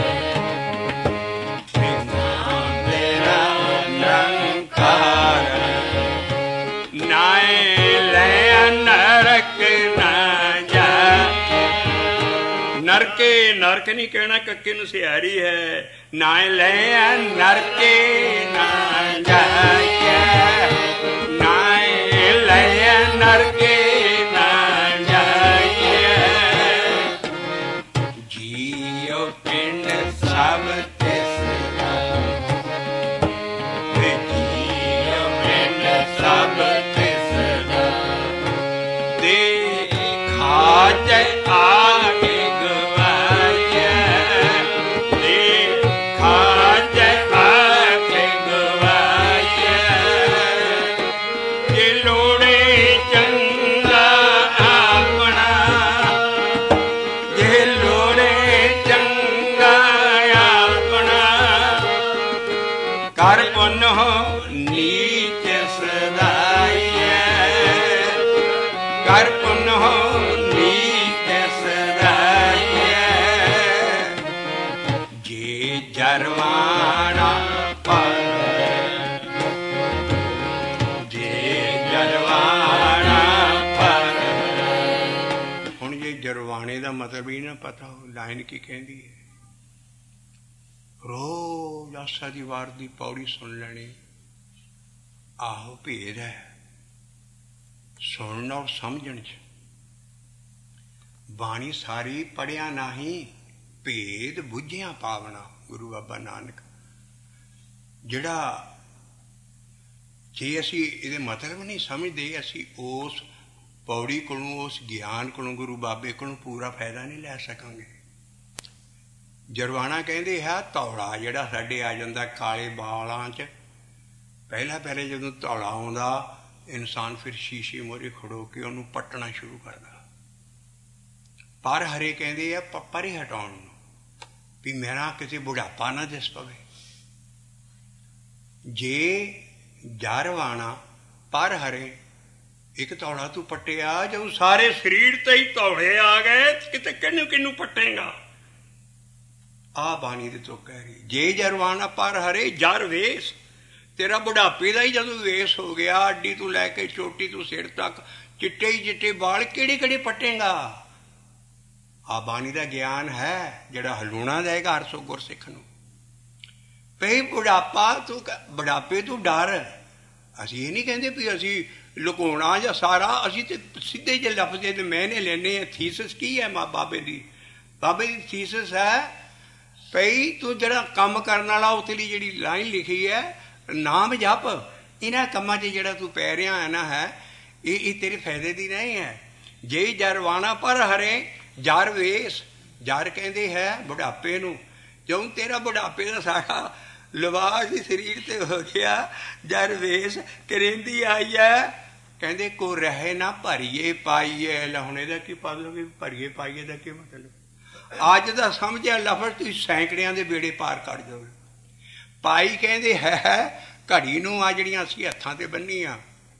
ਨਾਮ ਤੇਰਾ ਨਿਰੰਕਾਰ, ਨਾਏ ਲੈ ਨਰਕ ਨਾ ਜਾ, ਨਰਕੇ ਨਰਕ ਨਹੀਂ ਕਹਿਣਾ, ਕੱਕੇ ਨੂੰ ਸਿਆਰੀ ਹੈ। ਨਾ ਲੈ ਨਰਕੇ ਨਾ ਜਾਈਏ, ਨਾ ਲੈ ਨਰਕੇ ਨਾ ਜਾਈਏ, ਜੀਓ ਪਿੰਡ ਸਭ ਤਿਸ ਦਾ, ਜੀਓ ਪਿੰਡ ਸਭ ਤਿਸ ਦਾ, ਦੇਖਾ ਜੈ ਆਗੇ ਗਵਾਈਏ, ਦੇਖਾ ਜੈ ਆਗੇ ਗਵਾਈਏ, ਜੇ ਲੋੜੇ ਚੰਗਾ ਆਪਣਾ, ਜੇ ਲੋੜੇ ਚੰਗਾ ਆਪਣਾ, ਕਰ ਪੁੰਨ ਨੀਚ ਸਦਾਈਏ, ਕਰ ਪੁੰਨ ਨੀਚ ਸਦਾਈਏ, ਜੇ ਜਰਵਾਣਾ ਪਰ, ਜੇ ਜਰਵਾਣਾ ਪਰ। ਹੁਣ ਜੇ ਜਰਵਾਣੇ ਦਾ ਮਤਲਬ ਹੀ ਨਾ ਪਤਾ ਹੋ, ਲਾਈਨ ਕੀ ਕਹਿੰਦੀ ਹੈ, ਰੋਜ਼ ਆਸਾ ਦੀ ਵਾਰ ਦੀ ਪੌੜੀ ਸੁਣ ਲੈਣੀ। ਆਹੋ ਭੇਦ ਹੈ ਸੁਣਨ ਔਰ ਸਮਝਣ ਚ। ਬਾਣੀ ਸਾਰੀ ਪੜ੍ਹਿਆ ਨਹੀਂ, ਭੇਦ ਬੁੱਝਿਆ ਪਾਵਣਾ। ਗੁਰੂ ਬਾਬਾ ਨਾਨਕ ਜਿਹੜਾ, ਜੇ ਅਸੀਂ ਇਹਦੇ ਮਤਲਬ ਨਹੀਂ ਸਮਝਦੇ, ਅਸੀਂ ਉਸ ਪੌੜੀ ਕੋਲੋਂ, ਉਸ ਗਿਆਨ ਕੋਲੋਂ, ਗੁਰੂ ਬਾਬੇ ਕੋਲੋਂ ਪੂਰਾ ਫਾਇਦਾ ਨਹੀਂ ਲੈ ਸਕਾਂਗੇ। ਜਰਵਾਣਾ ਕਹਿੰਦੇ ਹੈ ਧੌਲਾ ਜਿਹੜਾ ਸਾਡੇ ਆ ਜਾਂਦਾ ਕਾਲੇ ਬਾਲਾਂ 'ਚ। ਪਹਿਲਾਂ ਪਹਿਲੇ ਜਦੋਂ ਧੌਲਾ ਆਉਂਦਾ, ਇਨਸਾਨ ਫਿਰ ਸ਼ੀਸ਼ੇ ਮੂਹਰੇ ਖੜੋ ਕੇ ਉਹਨੂੰ ਪੱਟਣਾ ਸ਼ੁਰੂ ਕਰਦਾ। ਪਰ ਹਰੇ ਕਹਿੰਦੇ ਆ ਪਰੇ ਹਟਾਉਣ ਨੂੰ, ਵੀ ਮੇਰਾ ਕਿਸੇ ਬੁਢਾਪਾ ਨਾ ਦਿਸ ਪਵੇ। ਜੇ ਜਰਵਾਣਾ ਪਰ ਹਰੇ, ਇੱਕ ਧੌਲਾ ਤੂੰ ਪੱਟਿਆ, ਜਦੋਂ ਸਾਰੇ ਸਰੀਰ ਤੇ ਹੀ ਧੌਲੇ ਆ ਗਏ, ਕਿਤੇ ਕਿਹਨੂੰ ਕਿਹਨੂੰ ਪੱਟੇਗਾ। ਆ ਬਾਣੀ ਦੇ ਤੋਂ ਕਹਿ ਰਹੀ, ਜੇ ਜਰਵਾਣਾ ਪਰ ਹਰੇ ਜਰ ਵੇਸ। ਤੇਰਾ ਬੁਢਾਪੇ ਦਾ ਹੀ ਜਦੋਂ ਵੇਸ ਹੋ ਗਿਆ, ਅੱਡੀ ਤੋਂ ਲੈ ਕੇ ਚੋਟੀ ਤੋਂ ਸਿਰ ਤੱਕ ਚਿੱਟੇ ਹੀ ਚਿੱਟੇ ਬਾਲ, ਕਿਹੜੇ ਕਿਹੜੇ ਪੱਟੇਗਾ। ਆ ਬਾਣੀ ਦਾ ਗਿਆਨ ਹੈ ਜਿਹੜਾ ਹਲੂਣਾ ਜਾਏਗਾ ਹਰ ਸੋ ਗੁਰਸਿੱਖ ਨੂੰ। ਪਈ ਬੁਢਾਪਾ ਤੂੰ, ਬੁਢਾਪੇ ਤੋਂ ਡਰ। ਅਸੀਂ ਇਹ ਨਹੀਂ ਕਹਿੰਦੇ ਵੀ ਅਸੀਂ ਲੁਕਾਉਣਾ ਜਾਂ ਸਾਰਾ, ਅਸੀਂ ਤੇ ਸਿੱਧੇ ਜਿਹੇ ਲਫ਼ਜ਼ ਦੇ ਮੈਨੇ ਲੈਣੇ ਆ। ਥੀਸਿਸ ਕੀ ਹੈ ਮਾਂ ਬਾਬੇ ਦੀ? ਬਾਬੇ ਦੀ ਥੀਸਿਸ ਹੈ ਪਈ ਤੂੰ ਜਿਹੜਾ ਕੰਮ ਕਰਨ ਵਾਲਾ, ਉਤਲੀ ਜਿਹੜੀ ਲਾਈਨ ਲਿਖੀ ਹੈ, ਨਾਮ ਜਪ। ਇਹਨਾਂ ਕੰਮਾਂ 'ਚ ਜਿਹੜਾ ਤੂੰ ਪੈ ਰਿਹਾ ਹੈ ਨਾ, ਹੈ ਇਹ ਇਹ ਤੇਰੇ ਫਾਇਦੇ ਦੀ ਨਹੀਂ ਹੈ। ਜੇ ਜਰਵਾਣਾ ਪਰ ਹਰੇ ਜਰ ਵੇਸ। ਜਰ ਕਹਿੰਦੇ ਹੈ ਬੁਢਾਪੇ ਨੂੰ। ਜਦੋਂ ਤੇਰਾ ਬੁਢਾਪੇ ਦਾ ਸਾਰਾ ਲਿਬਾਸ ਹੀ ਸਰੀਰ ਤੇ ਹੋ ਗਿਆ, ਜਰ ਵੇਸ ਕਰੇਂਦੀ ਆਈ ਹੈ। ਕਹਿੰਦੇ ਕੋ ਰਹੇ ਨਾ ਭਰੀਏ ਪਾਈਏ। ਹੁਣ ਇਹਦਾ ਕੀ ਮਤਲਬ, ਭਰੀਏ ਪਾਈਏ ਦਾ ਕੀ ਮਤਲਬ? ਅੱਜ ਦਾ ਸਮਝਿਆ ਲਫ਼ਜ਼ ਤੁਸੀਂ ਸੈਂਕੜਿਆਂ ਦੇ ਬੇੜੇ ਪਾਰ ਕਰ ਜਾਓਗੇ। ਪਾਈ ਕਹਿੰਦੇ ਹੈ ਘੜੀ ਨੂੰ, ਆ ਜਿਹੜੀਆਂ ਅਸੀਂ ਹੱਥਾਂ ਤੇ ਬੰਨੀਆਂ।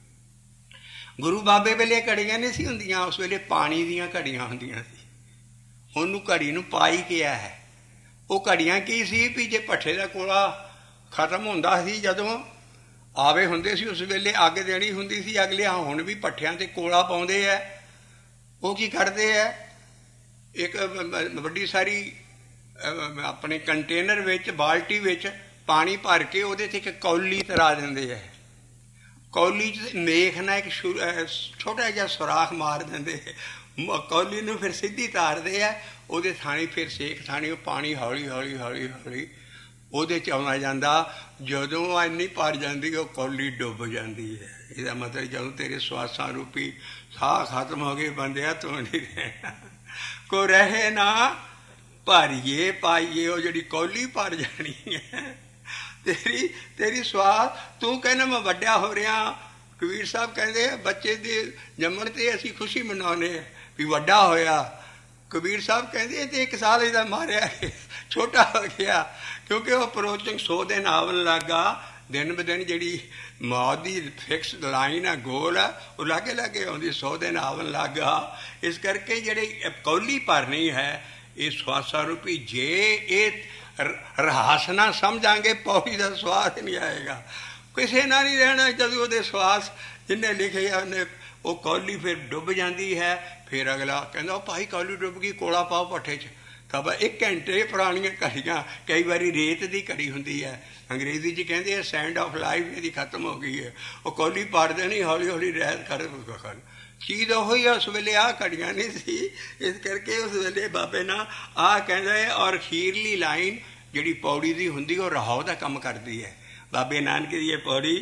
ਗੁਰੂ ਬਾਬੇ ਵੇਲੇ ਘੜੀਆਂ ਨਹੀਂ ਸੀ ਹੁੰਦੀਆਂ, ਉਸ ਵੇਲੇ ਪਾਣੀ ਦੀਆਂ ਘੜੀਆਂ ਹੁੰਦੀਆਂ ਸੀ। ਉਹਨੂੰ ਘੜੀ ਨੂੰ ਪਾਈ ਕਿਹਾ ਹੈ। ਉਹ ਘੜੀਆਂ ਕੀ ਸੀ ਵੀ ਜੇ ਭੱਠੇ ਦਾ ਕੋਲਾ ਖਤਮ ਹੁੰਦਾ ਸੀ, ਜਦੋਂ ਆਵੇ ਹੁੰਦੇ ਸੀ, ਉਸ ਵੇਲੇ ਅੱਗ ਦੇਣੀ ਹੁੰਦੀ ਸੀ ਅਗਲੇ। ਹੁਣ ਵੀ ਭੱਠਿਆਂ ਤੇ ਕੋਲਾ ਪਾਉਂਦੇ ਹੈ। ਉਹ ਕੀ ਕਰਦੇ ਹੈ, ਇੱਕ ਵੱਡੀ ਸਾਰੀ ਆਪਣੇ ਕੰਟੇਨਰ ਵਿੱਚ, ਬਾਲਟੀ ਵਿੱਚ ਪਾਣੀ ਭਰ ਕੇ ਉਹਦੇ 'ਤੇ ਇੱਕ ਕੌਲੀ ਤਰਾ ਦਿੰਦੇ ਹੈ। ਕੌਲੀ 'ਚ ਮੇਖ ਨਾਲ ਇੱਕ ਛੋਟਾ ਜਿਹਾ ਸੁਰਾਖ ਮਾਰ ਦਿੰਦੇ। ਕੌਲੀ ਨੂੰ ਫਿਰ ਸਿੱਧੀ ਤਾਰਦੇ ਆ, ਉਹਦੇ ਥਾਣੀ ਫਿਰ ਸੇਕ ਥਾਣੀ, ਉਹ ਪਾਣੀ ਹੌਲੀ ਹੌਲੀ ਹੌਲੀ ਹੌਲੀ ਉਹਦੇ 'ਚ ਆਉਣਾ ਜਾਂਦਾ। ਜਦੋਂ ਇੰਨੀ ਭਰ ਜਾਂਦੀ, ਉਹ ਕੌਲੀ ਡੁੱਬ ਜਾਂਦੀ ਹੈ। ਇਹਦਾ ਮਤਲਬ ਜਦੋਂ ਤੇਰੇ ਸਵਾਸਾਂ ਰੂਪੀ ਸਾਹ ਖਤਮ ਹੋ ਗਏ, ਬੰਦਿਆ ਤੂੰ ਨਹੀਂ ਰਹਿਣਾ। ਕੋ ਰਹੇ ਨਾ ਭਰੀਏ ਪਾਈਏ। ਉਹ ਜਿਹੜੀ ਕੌਲੀ ਭਰ ਜਾਣੀ ਹੈ ਤੇਰੀ ਤੇਰੀ ਸਵਾਸ। ਤੂੰ ਕਹਿੰਦਾ ਮੈਂ ਵੱਡਾ ਹੋ ਰਿਹਾ। ਕਬੀਰ ਸਾਹਿਬ ਕਹਿੰਦੇ ਬੱਚੇ ਦੇ ਜੰਮਣ 'ਤੇ ਅਸੀਂ ਖੁਸ਼ੀ ਮਨਾਉਂਦੇ ਹਾਂ ਵੀ ਵੱਡਾ ਹੋਇਆ। ਕਬੀਰ ਸਾਹਿਬ ਕਹਿੰਦੇ ਤੇ ਇੱਕ ਸਾਲ ਇਹਦਾ ਮਾਰਿਆ, ਛੋਟਾ ਹੋ ਗਿਆ, ਕਿਉਂਕਿ ਉਹ ਅਪਰੋਚਿੰਗ ਸੌ ਦਿਨ ਆਵਣ ਲੱਗਾ। ਦਿਨ ਬ ਦਿਨ ਜਿਹੜੀ ਮੌਤ ਦੀ ਫਿਕਸ ਲਾਈਨ ਆ, ਗੋਲ ਆ, ਉਹ ਲਾਗੇ ਲਾਗੇ ਆਉਂਦੀ, ਸੌ ਦਿਨ ਆਵਣ ਲੱਗਾ। ਇਸ ਕਰਕੇ ਜਿਹੜੀ ਕੌਲੀ ਭਰਨੀ ਹੈ, ਇਹ ਸਵਾਸਾਂ ਰੂਪੀ। ਜੇ ਇਹ ਰਹਾਸ ਨਾ ਸਮਝਾਂਗੇ, ਪੌੜੀ ਦਾ ਸਵਾਸ ਨਹੀਂ ਆਏਗਾ। ਕਿਸੇ ਨਾਲ ਨਹੀਂ ਰਹਿਣਾ ਜਦੋਂ ਉਹਦੇ ਸਵਾਸ ਜਿੰਨੇ ਲਿਖੇ ਆ ਉਹਨੇ। ਉਹ ਕੌਲੀ ਫਿਰ ਡੁੱਬ ਜਾਂਦੀ ਹੈ। ਫਿਰ ਅਗਲਾ ਕਹਿੰਦਾ ਉਹ ਭਾਈ ਕੌਲੀ ਡੁੱਬ ਗਈ, ਕੋਲਾ ਪਾਓ ਭੱਠੇ 'ਚ। ਖਬਰ ਇੱਕ ਘੰਟੇ ਪੁਰਾਣੀਆਂ ਘੜੀਆਂ, ਕਈ ਵਾਰੀ ਰੇਤ ਦੀ ਘੜੀ ਹੁੰਦੀ ਹੈ, ਅੰਗਰੇਜ਼ੀ 'ਚ ਕਹਿੰਦੇ ਆ ਸੈਂਡ ਆਫ ਲਾਈਫ ਇਹਦੀ ਖਤਮ ਹੋ ਗਈ ਹੈ, ਉਹ ਕੋਲੀ ਪਾੜਦੇ ਨਹੀਂ, ਹੌਲੀ ਹੌਲੀ ਰਹਿਤ ਕਰ ਖਲ ਚੀਜ਼ ਉਹੀ ਆ। ਉਸ ਵੇਲੇ ਆਹ ਘੜੀਆਂ ਨਹੀਂ ਸੀ, ਇਸ ਕਰਕੇ ਉਸ ਵੇਲੇ ਬਾਬੇ ਨਾਲ ਆਹ ਕਹਿੰਦਾ ਹੈ। ਔਰ ਅਖੀਰਲੀ ਲਾਈਨ ਜਿਹੜੀ ਪੌੜੀ ਦੀ ਹੁੰਦੀ ਉਹ ਰਹਾਉ ਦਾ ਕੰਮ ਕਰਦੀ ਹੈ। ਬਾਬੇ ਨਾਨਕ ਦੀ ਇਹ ਪੌੜੀ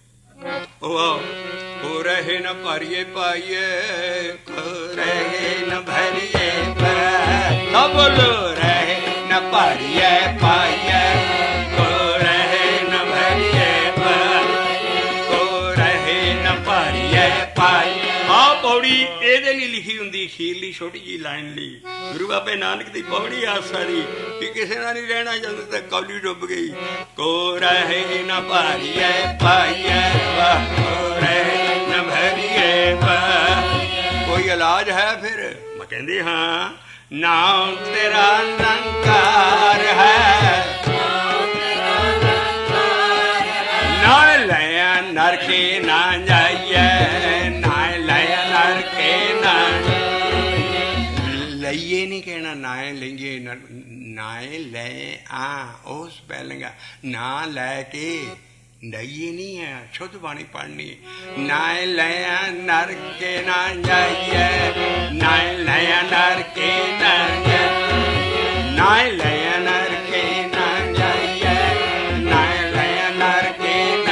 ਉਹ ਰਹੇ ਨ ਭਰੀਏ ਪਾਈਏ, ਰਹੇ ਨ ਭਰੀਏ ਪਾਈਏ, ਬੋਲੋ ਰਹੇ ਨ ਭਰੀਏ ਪਾਈਏ, ਰਹੇ ਨ ਭਰੀਏ ਪਾਈਏ, ਰਹੇ ਨ ਭਰੀਏ ਪਾਈਏ। ਆਹ ਪੌੜੀ ਇਹਦੇ ਲਈ ਲਿਖੀ ਹੁੰਦੀ, ਅਖੀਰਲੀ ਛੋਟੀ ਜਿਹੀ ਲਾਈਨ ਲਈ। ਗੁਰੂ ਬਾਬੇ ਨਾਨਕ ਦੀ ਪੌੜੀ ਆ ਸਾਰੀ ਵੀ ਕਿਸੇ ਨਾਲ ਨਹੀਂ ਰਹਿਣਾ ਚਾਹੁੰਦਾ ਤਾਂ ਕੌਲੀ ਡੁੱਬ ਗਈ। ਕੋ ਰਹੇ ਨ ਭਰੀਏ ਪਾਈਏ, ਕੋ ਰਹੇ ਨ ਭਰੀਏ ਪਾਈਏ। ਕੋਈ ਇਲਾਜ ਹੈ ਫਿਰ? ਮੈਂ ਕਹਿੰਦੇ ਹਾਂ, ਨਾਮ ਤੇਰਾ ਨਿਰੰਕਾਰ ਹੈ, ਨਾ ਲਿਆ ਨਰਕੇ ਨਾ ਜਾਈਏ, ਨਾ ਲਿਆ ਨਰਕੇ ਨਾ ਲਈਏ ਨਹੀਂ ਕਹਿਣਾ, ਨਾਏ ਲਈਏ, ਨਾਏ ਲੈ ਆ ਉਹ ਸਪੈਲਿੰਗ ਆ, ਨਾ ਲੈ ਕੇ ਲਈਏ ਨਹੀਂ ਹੈ, ਸ਼ੁੱਧ ਬਾਣੀ ਪੜ੍ਹਨੀ। ਨਾਏ ਲਿਆ ਨਰਕੇ ਨਾ ਜਾਈਏ, ਨਾਏ ਲਿਆ ਨਰਕੇ ਨਾ ਜਾਈਏ, ਨਾਏ ਲਿਆ ਨਰਕੇ ਨਾ ਜਾਈਏ, ਨਾਏ ਲਿਆ ਨਰਕੇ ਨਾ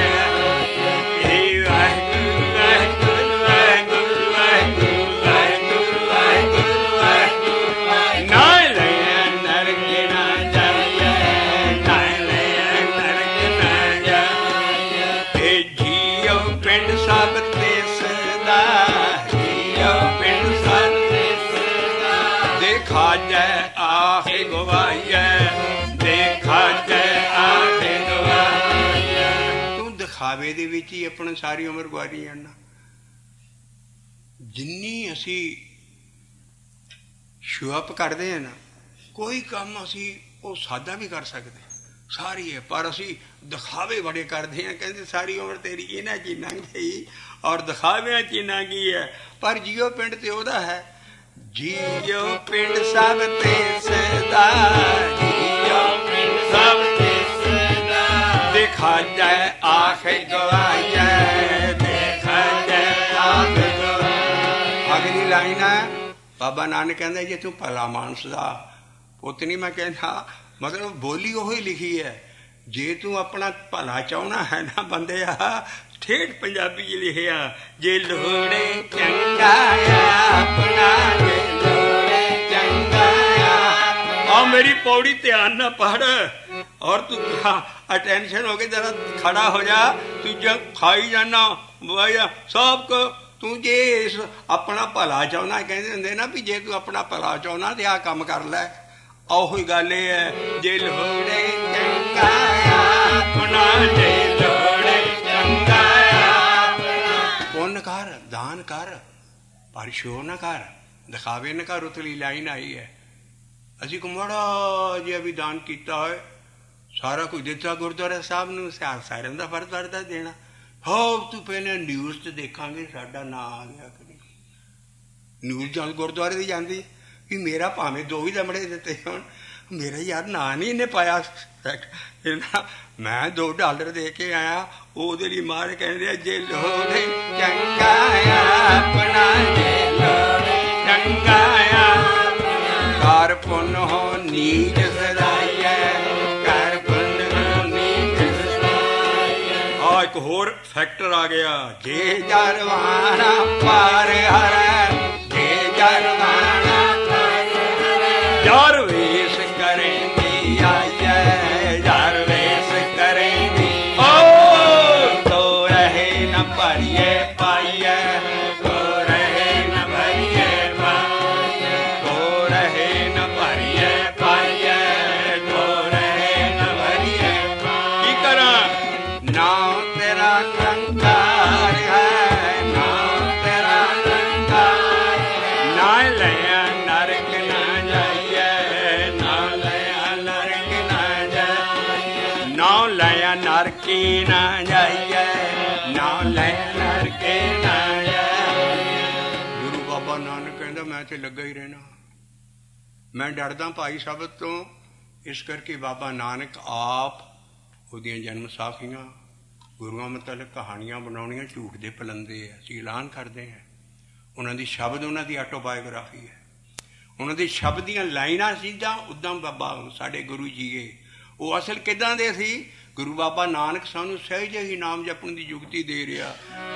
ਜਾਈਏ। ਵਾਹਿਗੁਰੂ ਵਾਹਿਗੁਰੂ ਵਾਹਿਗੁਰੂ ਵਾਹਿਗੁਰੂ ਵਾਹਿਗੁਰੂ ਵਾਹਿਗੁਰੂ ਵਾਹਿਗੁਰੂ, ਨਾਏ ਲਿਆ ਨਰਕੇ ਨਾ ਜਾਈਏ, ਨਾਏ ਲਿਆ ਨਰਕੇ ਨਾ ਜਾਈਏ। ਇਹ ਜੀਓ ਪਿੰਡ ਸਭ ਤਿਸ ਦਾ, ਜੀਓ ਪਿੰਡ ਸਭ ਤਿਸ ਦਾ, ਦੇਖਾ ਜੈ ਆਹੇ ਗਵਾਈਏ, ਦੇਖਾ ਜੈ ਆਹੇ ਗਵਾਈਏ। ਤੂੰ ਦਿਖਾਵੇ ਦੇ ਵਿੱਚ ਹੀ ਆਪਣੀ ਸਾਰੀ ਉਮਰ ਗੁਆਰੀ ਜਾਣਾ। ਜਿੰਨੀ ਅਸੀਂ ਸ਼ੋ ਅਪ ਕਰਦੇ ਹਾਂ ਨਾ, ਕੋਈ ਕੰਮ ਅਸੀਂ ਉਹ ਸਾਦਾ ਵੀ ਕਰ ਸਕਦੇ ਸਾਰੀ ਹੈ, ਪਰ ਅਸੀਂ ਦਿਖਾਵੇ ਬੜੇ ਕਰਦੇ ਹਾਂ। ਕਹਿੰਦੇ ਸਾਰੀ ਉਮਰ ਤੇਰੀ ਇਹਨਾਂ 'ਚ ਹੀ ਲੰਘ ਗਈ ਔਰ ਦਿਖਾਵਿਆਂ 'ਚ ਹੀ ਲੰਘ ਗਈ ਹੈ, ਪਰ ਜੀਓ ਪਿੰਡ ਤੇ ਉਹਦਾ ਹੈ। ਜੀਓ ਪਿੰਡ ਸਭ ਤੇ ਸਦਾ, ਜੀਓ ਪਿੰਡ ਸਭ ਤੇ ਸਦਾ, ਦੇਖਾ ਜਾਏ ਆਖੇ ਗਵਾਈਏ, ਦੇਖਾ ਜਾਏ ਆਖੇ ਗਵਾਈਏ। ਅਗਲੀ ਲਾਈਨ ਹੈ, ਬਾਬਾ ਨਾਨਕ ਕਹਿੰਦਾ ਜੇ ਤੂੰ ਭਲਾ ਮਾਨਸ ਦਾ ਪੁੱਤ ਨਹੀਂ, ਮੈਂ ਕਹਿੰਦਾ ਮਤਲਬ ਬੋਲੀ ਉਹੀ ਲਿਖੀ ਹੈ। ਜੇ ਤੂੰ ਆਪਣਾ ਭਲਾ ਚਾਹੁੰਦਾ ਹੈ ਨਾ ਬੰਦਿਆ, ਠੇਠ ਪੰਜਾਬੀ 'ਚ ਲਿਖਿਆ, ਜੇ ਲੋੜੇ ਚੰਗਾ ਆਪਣਾ, ਜੇ ਲੋੜੇ ਚੰਗਾ। ਆ ਮੇਰੀ ਪੌੜੀ ਧਿਆਨ ਨਾਲ ਪੜ੍ਹ ਔਰ ਤੂੰ ਅਟੈਂਸ਼ਨ ਹੋ ਕੇ ਜਰਾ ਖੜਾ ਹੋ ਜਾ। ਤੂੰ ਜਦ ਖਾਈ ਜਾਣਾ ਸਭ ਕੁ, ਤੂੰ ਜੇ ਇਸ ਆਪਣਾ ਭਲਾ ਚਾਹੁੰਦਾ, ਕਹਿੰਦੇ ਹੁੰਦੇ ਨਾ ਵੀ ਜੇ ਤੂੰ ਆਪਣਾ ਭਲਾ ਚਾਹੁੰਦਾ ਤੇ ਆਹ ਕੰਮ ਕਰ ਲੈ। ਉਹੀ ਗੱਲ ਇਹ ਹੈ, ਜੇ ਲੋੜੇ ਚੰਗਾ ਆਪਣਾ, ਜੇ ਲੋੜੇ ਚੰਗਾ ਆਪਣਾ। ਪੁੰਨ ਕਰ, ਦਾਨ ਕਰ, ਪਰ ਸ਼ੋਅ ਨਾ ਕਰ, ਦਿਖਾਵੇ ਨਾ ਕਰ। ਉਤਲੀ ਲਾਈਨ ਆਈ ਹੈ, ਅਸੀਂ ਕੁਮਾੜਾ ਜੇ ਵੀ ਦਾਨ ਕੀਤਾ ਹੋਏ, ਸਾਰਾ ਕੁਝ ਦਿੱਤਾ ਗੁਰਦੁਆਰਾ ਸਾਹਿਬ ਨੂੰ, ਸਾਰਿਆਂ ਦਾ ਫਰਜ਼ ਵਰਦਾ ਦੇਣਾ। ਹੋ ਤੂੰ ਪਹਿਲਾਂ ਨਿਊਜ਼ 'ਚ ਦੇਖਾਂਗੇ ਸਾਡਾ ਨਾਂ ਆ ਗਿਆ ਕਿ ਨਹੀਂ। ਨਿਊਜ਼ ਜਾਂ ਗੁਰਦੁਆਰੇ ਦੀ ਜਾਂਦੀ ਵੀ ਮੇਰਾ ਭਾਵੇਂ ਦੋ ਹੀ ਦਮੜੇ ਦਿੱਤੇ ਹੋਣ, ਮੇਰਾ ਯਾਰ ਨਾਂ ਨਹੀਂ ਇਹਨੇ ਪਾਇਆ। ਮੈਂ ਦੋ ਡਾਲਰ ਦੇ ਕੇ ਆਇਆ, ਉਹਦੇ ਲਈ ਮਾਰ ਕਹਿੰਦੇ ਆ, ਜੇ ਲੋੜੇ ਚੰਗਾ ਆਪਣਾ, ਜੇ ਲੋੜੇ ਚੰਗਾ ਕਰ ਪੁੰਨ ਹੋ ਨੀਚ ਸਦਾਈਏ, ਕਰ ਪੁੰਨ ਹੋ ਨੀਚ ਸਦਾਈਏ। ਆ ਇੱਕ ਹੋਰ ਫੈਕਟਰ ਆ ਗਿਆ, ਜੇ ਜਰਵਾਣਾ ਪਾਰ ਹਰ, ਜੇ ਜਰਵਾਣਾ ਯਾਰ ਵੇਸ ਕਰੇਂਗੀ ਆਈਏ, ਯਾਰ ਵੇਸ ਕਰੇਂਗੀ। ਓ ਤੋ ਰਹੇ ਨ ਭਰੀਏ ਪਾਈਏ, ਤੋ ਰਹੇ ਨ ਭਰੀਏ ਪਾਈਏ, ਤੋ ਰਹੇ ਨ ਭਰੀਏ ਪਾਈਏ, ਤੋ ਰਹੇ ਨ ਭਰੀਏ ਪਾਈਏ। ਕੀ ਕਰਾਂ? ਨਾਮ ਤੇਰਾ ਨਿਰੰਕਾਰ ਹੈ, ਨਾਮ ਤੇਰਾ ਨਿਰੰਕਾਰ ਹੈ, ਨਾ ਲਿਆ ਨਰਕ ਨਾ ਜਾਈਏ, ਨਾ ਲਿਆ ਨਰਕ ਨਾ ਜਾਈਏ, ਨਾ ਲਿਆ ਨਰਕੇ ਨਾ ਜਾਈਏ, ਨਾ ਲਿਆ ਨਰਕੇ ਨਾ ਜਾਈਏ। ਗੁਰੂ ਬਾਬਾ ਨਾਨਕ ਕਹਿੰਦਾ ਮੈਂ ਤੇ ਲੱਗਾ ਹੀ ਰਹਿਣਾ, मैं डरदा भाई शब्द तो, इस करके बाबा नानक आप ਉਹਦੀਆਂ जन्म साखियाँ गुरुआं मतलब कहानियाँ बनाउणियां झूठ दे पलंदे है। ਅਸੀਂ ऐलान करते हैं ਉਹਨਾਂ ਦੀ शब्द ਉਹਨਾਂ ਦੀ ਆਟੋਬਾਇਓਗ੍ਰਾਫੀ है। ਉਹਨਾਂ ਦੇ शब्द ਦੀਆਂ ਲਾਈਨਾਂ ਸਿੱਧਾ ਉੱਦਾਂ ਬਾਬਾ ਸਾਡੇ ਗੁਰੂ ਜੀਏ ਉਹ ਅਸਲ ਕਿੱਦਾਂ ਦੇ ਸੀ। ਗੁਰੂ ਬਾਬਾ ਨਾਨਕ ਸਾਨੂੰ ਸਹਿਜ ਹੀ ਨਾਮ ਜਪਣ ਦੀ ਯੁਕਤੀ ਦੇ ਰਿਹਾ।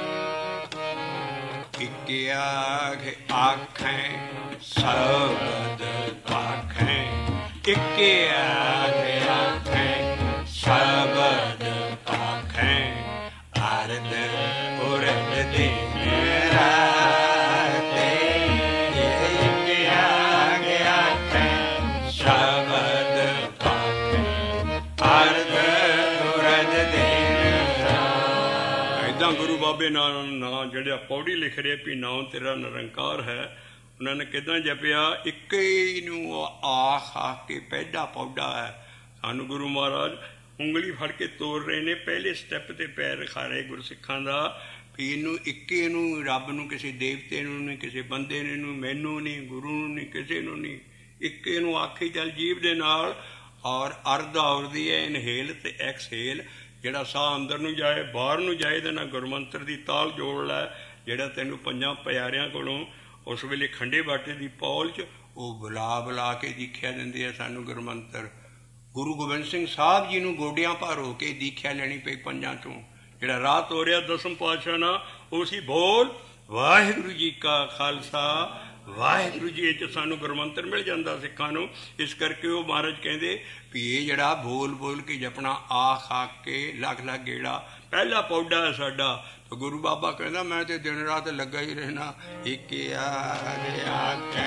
ਇੱਕ ਆਖ ਆਖੈ ਸ਼ਬਦ ਪਾਖੈ, ਇੱਕ ਆਖ ਆਖੈ ਸ਼ਬਦ ਪਾਖੈ, ਅਰਧ ਉਰਧ ਦਿਨ ਰਾਤੇ, ਇੱਕ ਆਖ ਆਖੈ ਸ਼ਬਦ ਪਾਖੈ, ਅਰਧ ਉਰਧ ਦਿਨ ਰਾਤੇ। ਏਦਾਂ ਗੁਰੂ ਬਾਬੇ ਨਾਲ ਨਾਂ ਜਿਹੜਾ ਪੌੜੀ ਲਿਖ ਰਿਹਾ ਵੀ ਨਾਂ ਤੇਰਾ ਨਿਰੰਕਾਰ ਹੈ, ਉਹਨਾਂ ਨੇ ਕਿੱਦਾਂ ਜਪਿਆ। ਇੱਕ ਹੀ ਨੂੰ ਆਖ ਆਖ ਕੇ ਪਹਿਲਾ ਪੌੜਾ ਹੈ। ਸਾਨੂੰ ਗੁਰੂ ਮਹਾਰਾਜ ਉਂਗਲੀ ਫੜ ਕੇ ਤੋਰ ਰਹੇ ਨੇ, ਪਹਿਲੇ ਸਟੈਪ 'ਤੇ ਪੈਰ ਰਖਾ ਰਹੇ ਗੁਰਸਿੱਖਾਂ ਦਾ ਵੀ ਇਹਨੂੰ ਇੱਕੇ ਨੂੰ, ਰੱਬ ਨੂੰ ਕਿਸੇ ਦੇਵਤੇ ਨੂੰ ਨਹੀਂ, ਕਿਸੇ ਬੰਦੇ ਨੂੰ, ਮੈਨੂੰ ਨਹੀਂ, ਗੁਰੂ ਨੂੰ ਨਹੀਂ, ਕਿਸੇ ਨੂੰ ਨਹੀਂ, ਇੱਕੇ ਨੂੰ ਆਖੀ ਚੱਲ ਜੀਭ ਦੇ ਨਾਲ। ਔਰ ਅਰਧ ਔਰਦੀ ਹੈ ਇਨਹੇਲ ਅਤੇ ਐਕਸਹੇਲ, ਜਿਹੜਾ ਸਾਹ ਅੰਦਰ ਨੂੰ ਜਾਏ ਬਾਹਰ ਨੂੰ ਜਾਏ, ਇਹਦੇ ਨਾਲ ਗੁਰਮੰਤਰ ਦੀ ਤਾਲ ਜੋੜ ਲੈ। ਜਿਹੜਾ ਤੈਨੂੰ ਪੰਜਾਂ ਪਿਆਰਿਆਂ ਕੋਲੋਂ ਉਸ ਵੇਲੇ ਖੰਡੇ ਬਾਟੇ ਦੀ ਪੌਲ 'ਚ ਉਹ ਬੁਲਾ ਬੁਲਾ ਕੇ ਦੀਖਿਆ ਦਿੰਦੇ ਆ ਸਾਨੂੰ ਗੁਰਮੰਤਰ। ਗੁਰੂ ਗੋਬਿੰਦ ਸਿੰਘ ਸਾਹਿਬ ਜੀ ਨੂੰ ਗੋਡਿਆਂ ਭਾਰ ਹੋ ਕੇ ਦੀਖਿਆ ਲੈਣੀ ਪਈ ਪੰਜਾਂ ਚੋਂ। ਜਿਹੜਾ ਰਾਹ ਤੋਰਿਆ ਦਸਮ ਪਾਤਸ਼ਾਹ ਨਾਲ ਉਹ ਸੀ ਬੋਲ ਵਾਹਿਗੁਰੂ ਜੀ ਕਾ ਖਾਲਸਾ ਵਾਹਿਗੁਰੂ ਜੀ। ਇਹ 'ਚ ਸਾਨੂੰ ਗੁਰਮੰਤਰ ਮਿਲ ਜਾਂਦਾ ਸਿੱਖਾਂ ਨੂੰ। ਇਸ ਕਰਕੇ ਉਹ ਮਹਾਰਾਜ ਕਹਿੰਦੇ ਵੀ ਇਹ ਜਿਹੜਾ ਬੋਲ ਬੋਲ ਕੇ ਜਪਣਾ ਆਖ ਆਖ ਕੇ ਲੱਖ ਲੱਖ ਗੇੜਾ ਪਹਿਲਾ ਪੌਡਾ ਹੈ ਸਾਡਾ। ਤਾਂ ਗੁਰੂ ਬਾਬਾ ਕਹਿੰਦਾ ਮੈਂ ਤੇ ਦਿਨ ਰਾਤ ਲੱਗਾ ਹੀ ਰਹਿਣਾ। ਇੱਕ ਆਖ ਆਖੈ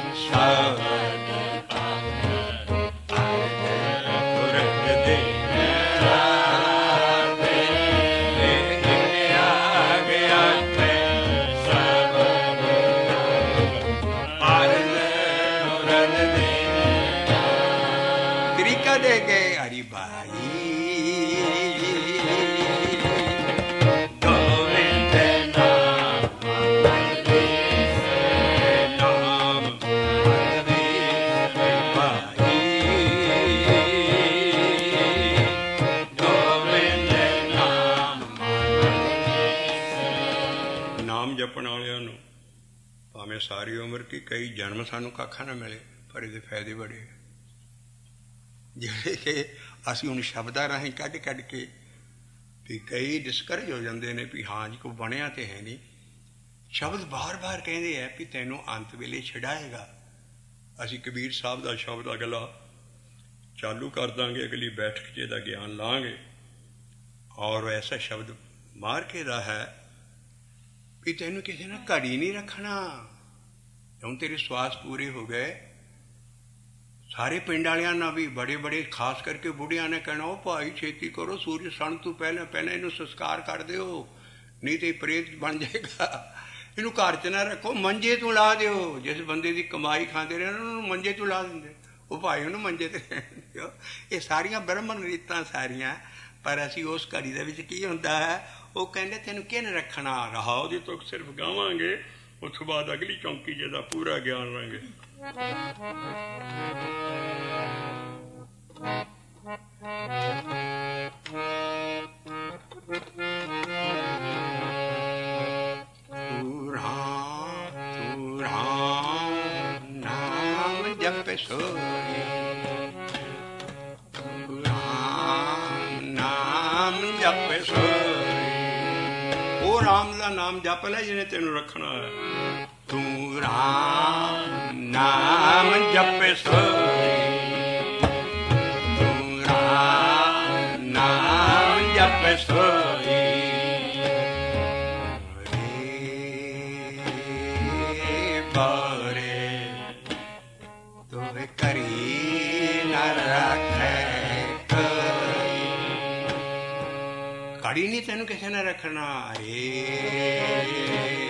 ਸ਼ਬਦ ਪਾਖੈ, ਦੇ ਗਏ ਹਰੀ ਭਾਈ ਗੋਵਿੰਦ ਨਾਮ ਨਾਮ ਭਾਈ ਗੋਵਿੰਦ ਨਾਮ ਨਾਮ ਜਪਣ ਵਾਲਿਆਂ ਨੂੰ ਭਾਵੇਂ ਸਾਰੀ ਉਮਰ ਕੀ ਕਈ ਜਨਮ ਸਾਨੂੰ ਕੱਖਾਂ ਨਾ ਮਿਲੇ, ਪਰ ਇਹਦੇ ਫਾਇਦੇ ਬੜੇ ਜਿਹੜੇ ਕਿ ਅਸੀਂ ਹੁਣ ਸ਼ਬਦਾਂ ਰਾਹੀਂ ਕੱਢ ਕੱਢ ਕੇ ਵੀ ਕਈ ਡਿਸਕਰੇਜ ਹੋ ਜਾਂਦੇ ਨੇ ਵੀ ਹਾਂ ਜੀ ਕੋਈ ਬਣਿਆ ਤਾਂ ਹੈ ਨਹੀਂ। ਸ਼ਬਦ ਬਾਰ ਬਾਰ ਕਹਿੰਦੇ ਹੈ ਵੀ ਤੈਨੂੰ ਅੰਤ ਵੇਲੇ ਛਡਾਏਗਾ। ਅਸੀਂ ਕਬੀਰ ਸਾਹਿਬ ਦਾ ਸ਼ਬਦ ਅਗਲਾ ਚਾਲੂ ਕਰ ਦਾਂਗੇ, ਅਗਲੀ ਬੈਠਕ 'ਚ ਇਹਦਾ ਗਿਆਨ ਲਾਂਗੇ। ਔਰ ਐਸਾ ਸ਼ਬਦ ਮਾਰ ਕੇ ਦਾ ਹੈ ਵੀ ਤੈਨੂੰ ਕਿਸੇ ਨਾਲ ਘੜੀ ਨਹੀਂ ਰੱਖਣਾ। ਹੁਣ ਤੇਰੇ ਸਵਾਸ ਪੂਰੇ ਹੋ ਗਏ, ਸਾਰੇ ਪਿੰਡ ਵਾਲਿਆਂ ਨਾਲ ਵੀ ਬੜੇ ਬੜੇ ਖਾਸ ਕਰਕੇ ਬੁੱਢਿਆਂ ਨੇ ਕਹਿਣਾ ਉਹ ਭਾਈ ਛੇਤੀ ਕਰੋ, ਸੂਰਜ ਸਣ ਤੋਂ ਪਹਿਲਾਂ ਪਹਿਲਾਂ ਇਹਨੂੰ ਸੰਸਕਾਰ ਕਰ ਦਿਓ, ਨਹੀਂ ਤੇ ਪ੍ਰੇਤ ਬਣ ਜਾਏਗਾ। ਇਹਨੂੰ ਘਰ 'ਚ ਨਾ ਰੱਖੋ, ਮੰਜੇ ਤੋਂ ਲਾ ਦਿਓ। ਜਿਸ ਬੰਦੇ ਦੀ ਕਮਾਈ ਖਾਂਦੇ ਰਹੇ ਉਹਨੂੰ ਮੰਜੇ ਤੋਂ ਲਾ ਦਿੰਦੇ, ਉਹ ਭਾਈ ਉਹਨੂੰ ਮੰਜੇ 'ਤੇ ਰਹਿਣ ਦਿਓ। ਇਹ ਸਾਰੀਆਂ ਬ੍ਰਹਮਣ ਰੀਤਾਂ ਸਾਰੀਆਂ। ਪਰ ਅਸੀਂ ਉਸ ਘੜੀ ਦੇ ਵਿੱਚ ਕੀ ਹੁੰਦਾ ਹੈ, ਉਹ ਕਹਿੰਦੇ ਤੈਨੂੰ ਕਿਹਨੇ ਰੱਖਣਾ। ਰਹਾ ਉਹਦੀ ਤੁਕ ਸਿਰਫ ਗਾਵਾਂਗੇ, ਉਸ ਤੋਂ ਬਾਅਦ ਅਗਲੀ ਚੌਂਕੀ ਜਿਹਦਾ ਪੂਰਾ ਗਿਆਨ ਲਾਂਗੇ। ਤੂੰ ਰਾਮ ਤੂੰ ਰਾਮ ਨਾਮ ਜਪ ਸੋਈ, ਤੂੰ ਰਾਮ ਨਾਮ ਜਪ ਸੋਈ। ਉਹ ਰਾਮ ਦਾ ਨਾਮ ਜਪ ਲੈ ਜਿਹਨੇ ਤੈਨੂੰ ਰੱਖਣਾ ਹੈ। ਤੂੰ ਰਾਮ ਨਾਮ ਜਪ ਸੋਈ, ਤੂੰ ਰਾਮ ਨਾਮ ਜਪ ਸੋਈ। ਰੇ ਬਾਰੇ ਤੋਏ ਕਰੀ ਨਾ ਰੱਖੇ ਕੋਈ, ਕੜੀ ਨਹੀਂ ਤੈਨੂੰ ਕਿਸੇ ਨੇ ਰੱਖਣਾ। ਰੇ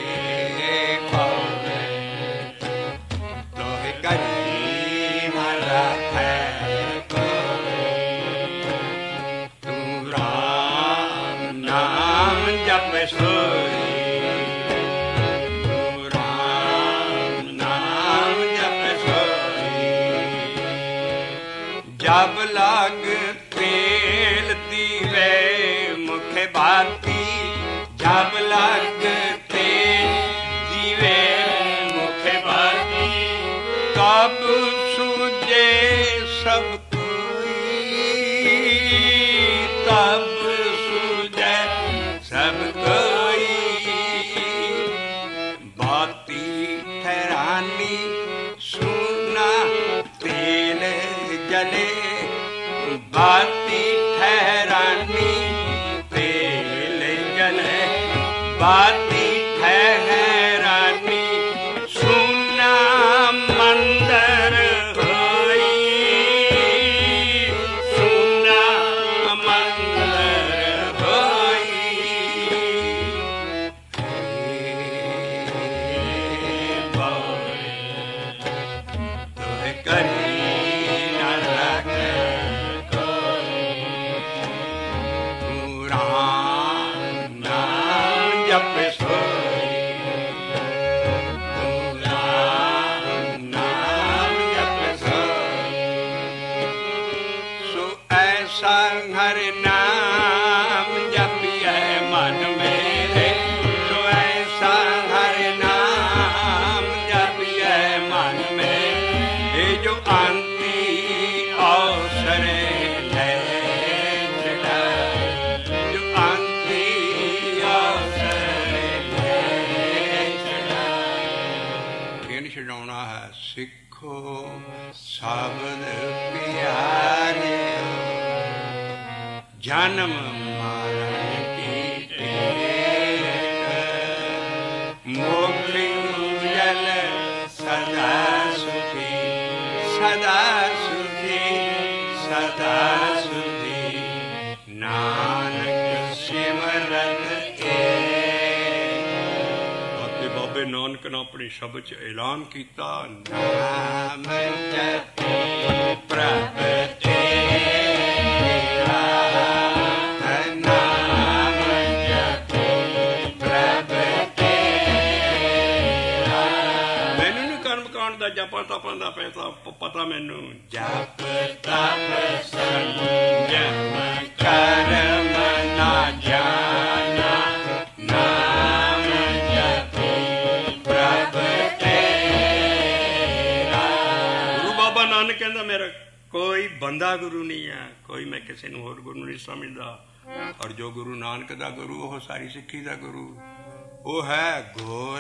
ਤੂੰ ਰਾਮ ਨਾਮ ਜਪ ਸੋਈ, ਤੂੰ ਰਾਮ ਨਾਮ ਜਪ ਸੋਈ। जब लाग तेल दीवे मुखे बाती, जब लाग तेल दीवे मुखे बाती, तब सूझे सब कोई, तब सूझे सब कोई। बाती ठहरानी सुना तेल जले, बाती ठहरानी तेल जले, बाती ठहरानी सुना मंदर होई, सुना मंदर होई। तोहे करी न रखे हर नाम जपिए मन मेरे, तो ऐसा हर नाम जपिए मन में, ये जो अंती अवसर है चढ़ाए, जो अंती अवसर है चढ़ाए। इन छड़ाउना है सिखो शब्द प्यारे, जन्म मरण की टेक, मोक्ष उज्जल सदा सुखी, सदा सुखी, सदा सुखी। नानक सिमरत एक। बाबे बाबे नानक ने अपने शब्द च ऐलान किया, नाम जपे प्रभ जप तप दा पैसा पता मैनू, जप तप संयम कर्म ना जाना, नाम जपे प्रभ तेरा। गुरु बाबा नानक कहंदा मेरा कोई बंदा गुरु नहीं है, कोई मैं किसी नूं होर गुरु नहीं समझदा, और जो गुरु नानक दा गुरु वो सारी सिੱਖੀ दा गुरु वो है घोर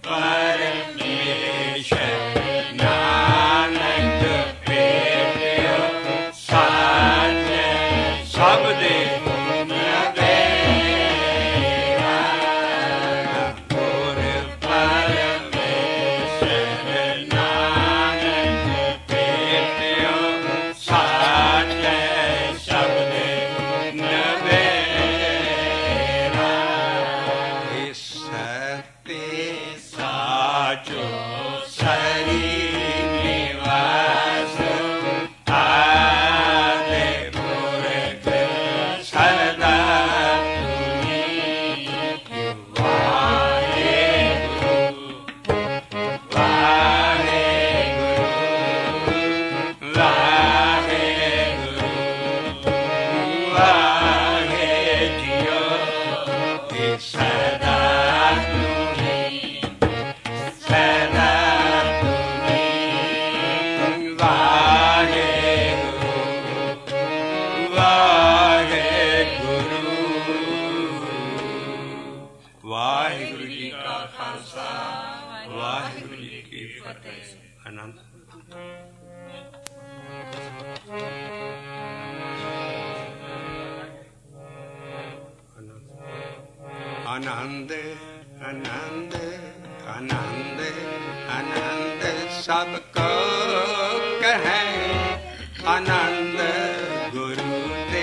परमेश्वर नानक पेटियो साच सब दे नबेरा। घोर परमेश्वर नानक पेटियो साच सब दे नबेरा। साचो सरी निवास आदे पुरख सदा तुनी वाहे गुरु वाहे गुरु वाहे गुरु वाहे जियो सदा आनंद आनंद आनंद आनंद सबको कहे, आनंद गुरु ते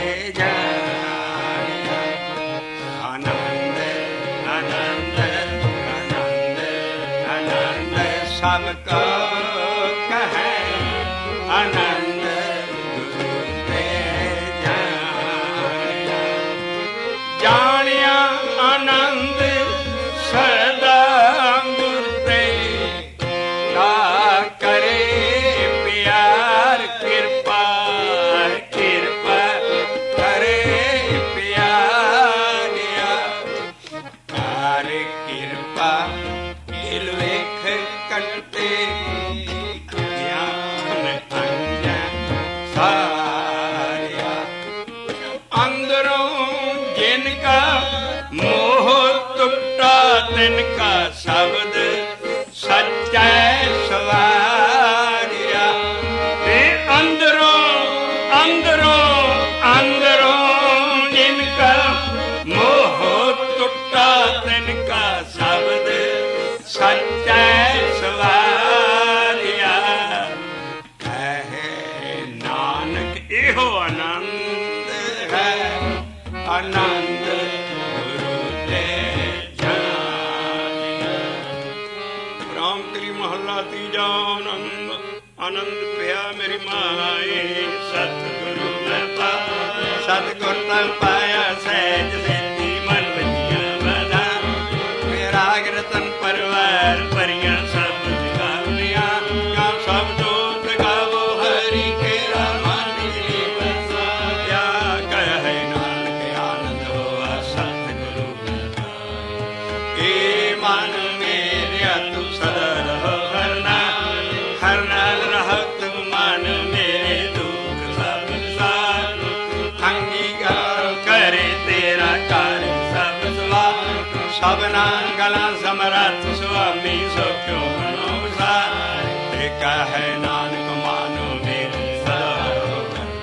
जानिया। आनंद आनंद आनंद आनंद सबको कहे, आनंद गुरु ते जानिया। जानिया आनंद सदा गुर ते ता करे प्यार कृपा जिनका मोह टुटा तिनका शब्द सच्चा सवारिया। ते अंदरों अंदरों अंदरों जिनका मोह टुटा तिनका शब्द सच्चा सवारिया। कहे नानक एहो आनंद है आनंद गुरु ते जानिया। राम तेरी महला तीजा आनंद आनंद पिया मेरी माए सतगुरु मैं पाया। सतगुर तल पाया सहज सेती मन बजिया बदा। मेरा रतन परवार परियां सब जगावनिया। क्या सब जोत गावो हरि केरा मन जी बसाया। कहे नानक आनंद होआ सतगुरु ए मन मेरे तू सदा रहो हर नाल हर नाल रहो तुम मन मेरे दुख सब सार। अंगीकार करे तेरा कार्य सब सवार। सबना गला समरथ स्वामी सो क्यों मनो सार। ते कहे नानक मानो मेरी सदा रहो।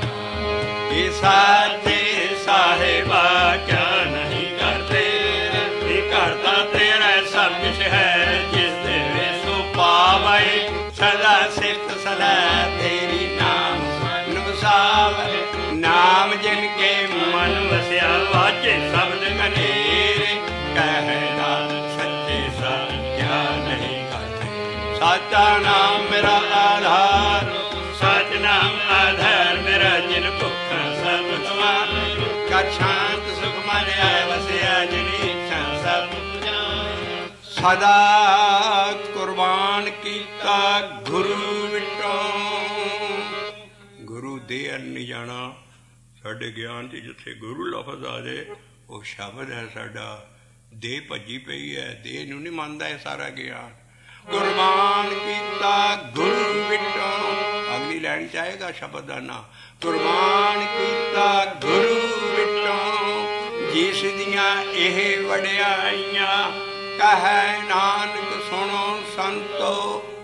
ये साथे साहिबा क्या नहीं करते। ये करता तेरा सब कुछ है जिस देवे सो पावे। सदा सिफत सलाह तेरी नाम नुसावे। नाम जिनके मन वस्या वाचे शब्द कनेरे। कहे नानक सच्चे सा क्या नहीं करते। साचा नाम मेरा आधार सच नाम आधार मेरा। जिन भुखा सब गवार कर शांत सुख मन आए वसिया। जिनी इच्छा सब सदा कुर्बान कीता गुरु विटों। गुरु दे नहीं जाना साडे ज्ञान च जिथे गुरु लफज आ जाए वो शब्द है साडा। दे भजी पई है दे नूं नहीं मानदा है सारा ज्ञान। कुर्बान कीता गुरु विटों अगली लाइन चाहेगा शब्द का ना। कुर्बान कीता गुरु विटों जिस दियां एह वड्याइयां। कहे नानक सुनो संतो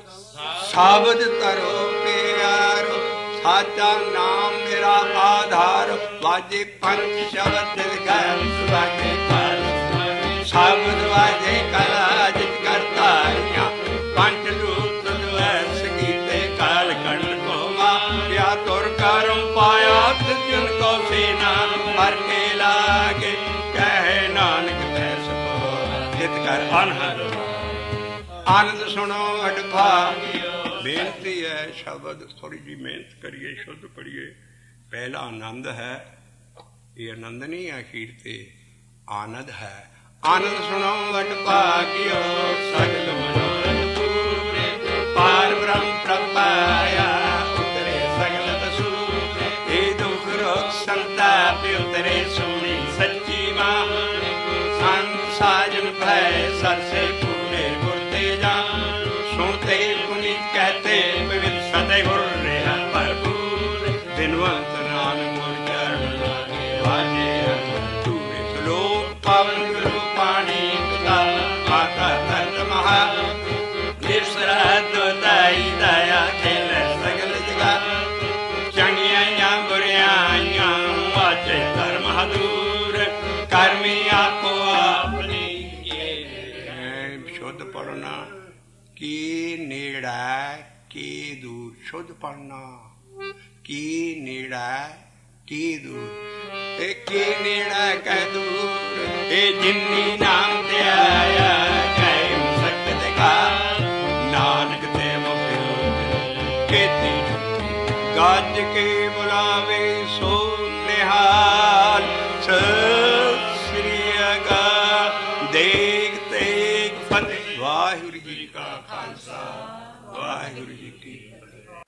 शब्द तरो प्यारो। साचा नाम मेरा आधार वाजे पंच शब्द गैर वाजे कर शब्द वाजे कला जित करता पंच रूप द्वैस कीते काल कंठ को माया। तुर करम पाया जिनको सेना पर के लागे। कहे नानक तैस को जित कर अनहद आनंद सुनो अडभा। बेनती है शब्द थोड़ी जी मेहनत करिए शुद्ध पढ़िए। पहला आनंद है ये आनंद नहीं है अखीर ते आनंद है। आनंद सुनो अडभा कियो सगल मनोरथ पूरे। पार ब्रह्म प्रपाया उतरे सगल बसूरे। हे दुख रोग संताप उतरे सुनी सच्ची मां। संत साजन भय सर से पूरे गुरते जान। सुनते पुनीत कहते पवित्र सदै गुर रहा भरपूर। दिनवंत नानक मोर चरण वाजे तूरे। श्लोक पावन गुरु पाणी पिता माता धरत महा। निसरत दाई दया खेल सगल जगा। चंगियां बुरियां वाजे धर्म दूर। कर्मी आपो अपनी शुद्ध पढ़ना की नेड़ा की दूर। शुद्ध पढ़ना की नेड़ा की दूर। ए की नेड़ा कै दूर ए जिन्नी नाम ते आया। जय सकत का नानक ते मुक्ति केती गज के बुलावे सो निहाल। सत श्री अकाल देख तेग फतेह। वाहिगुरु जी का खालसा वाहिगुरु जी की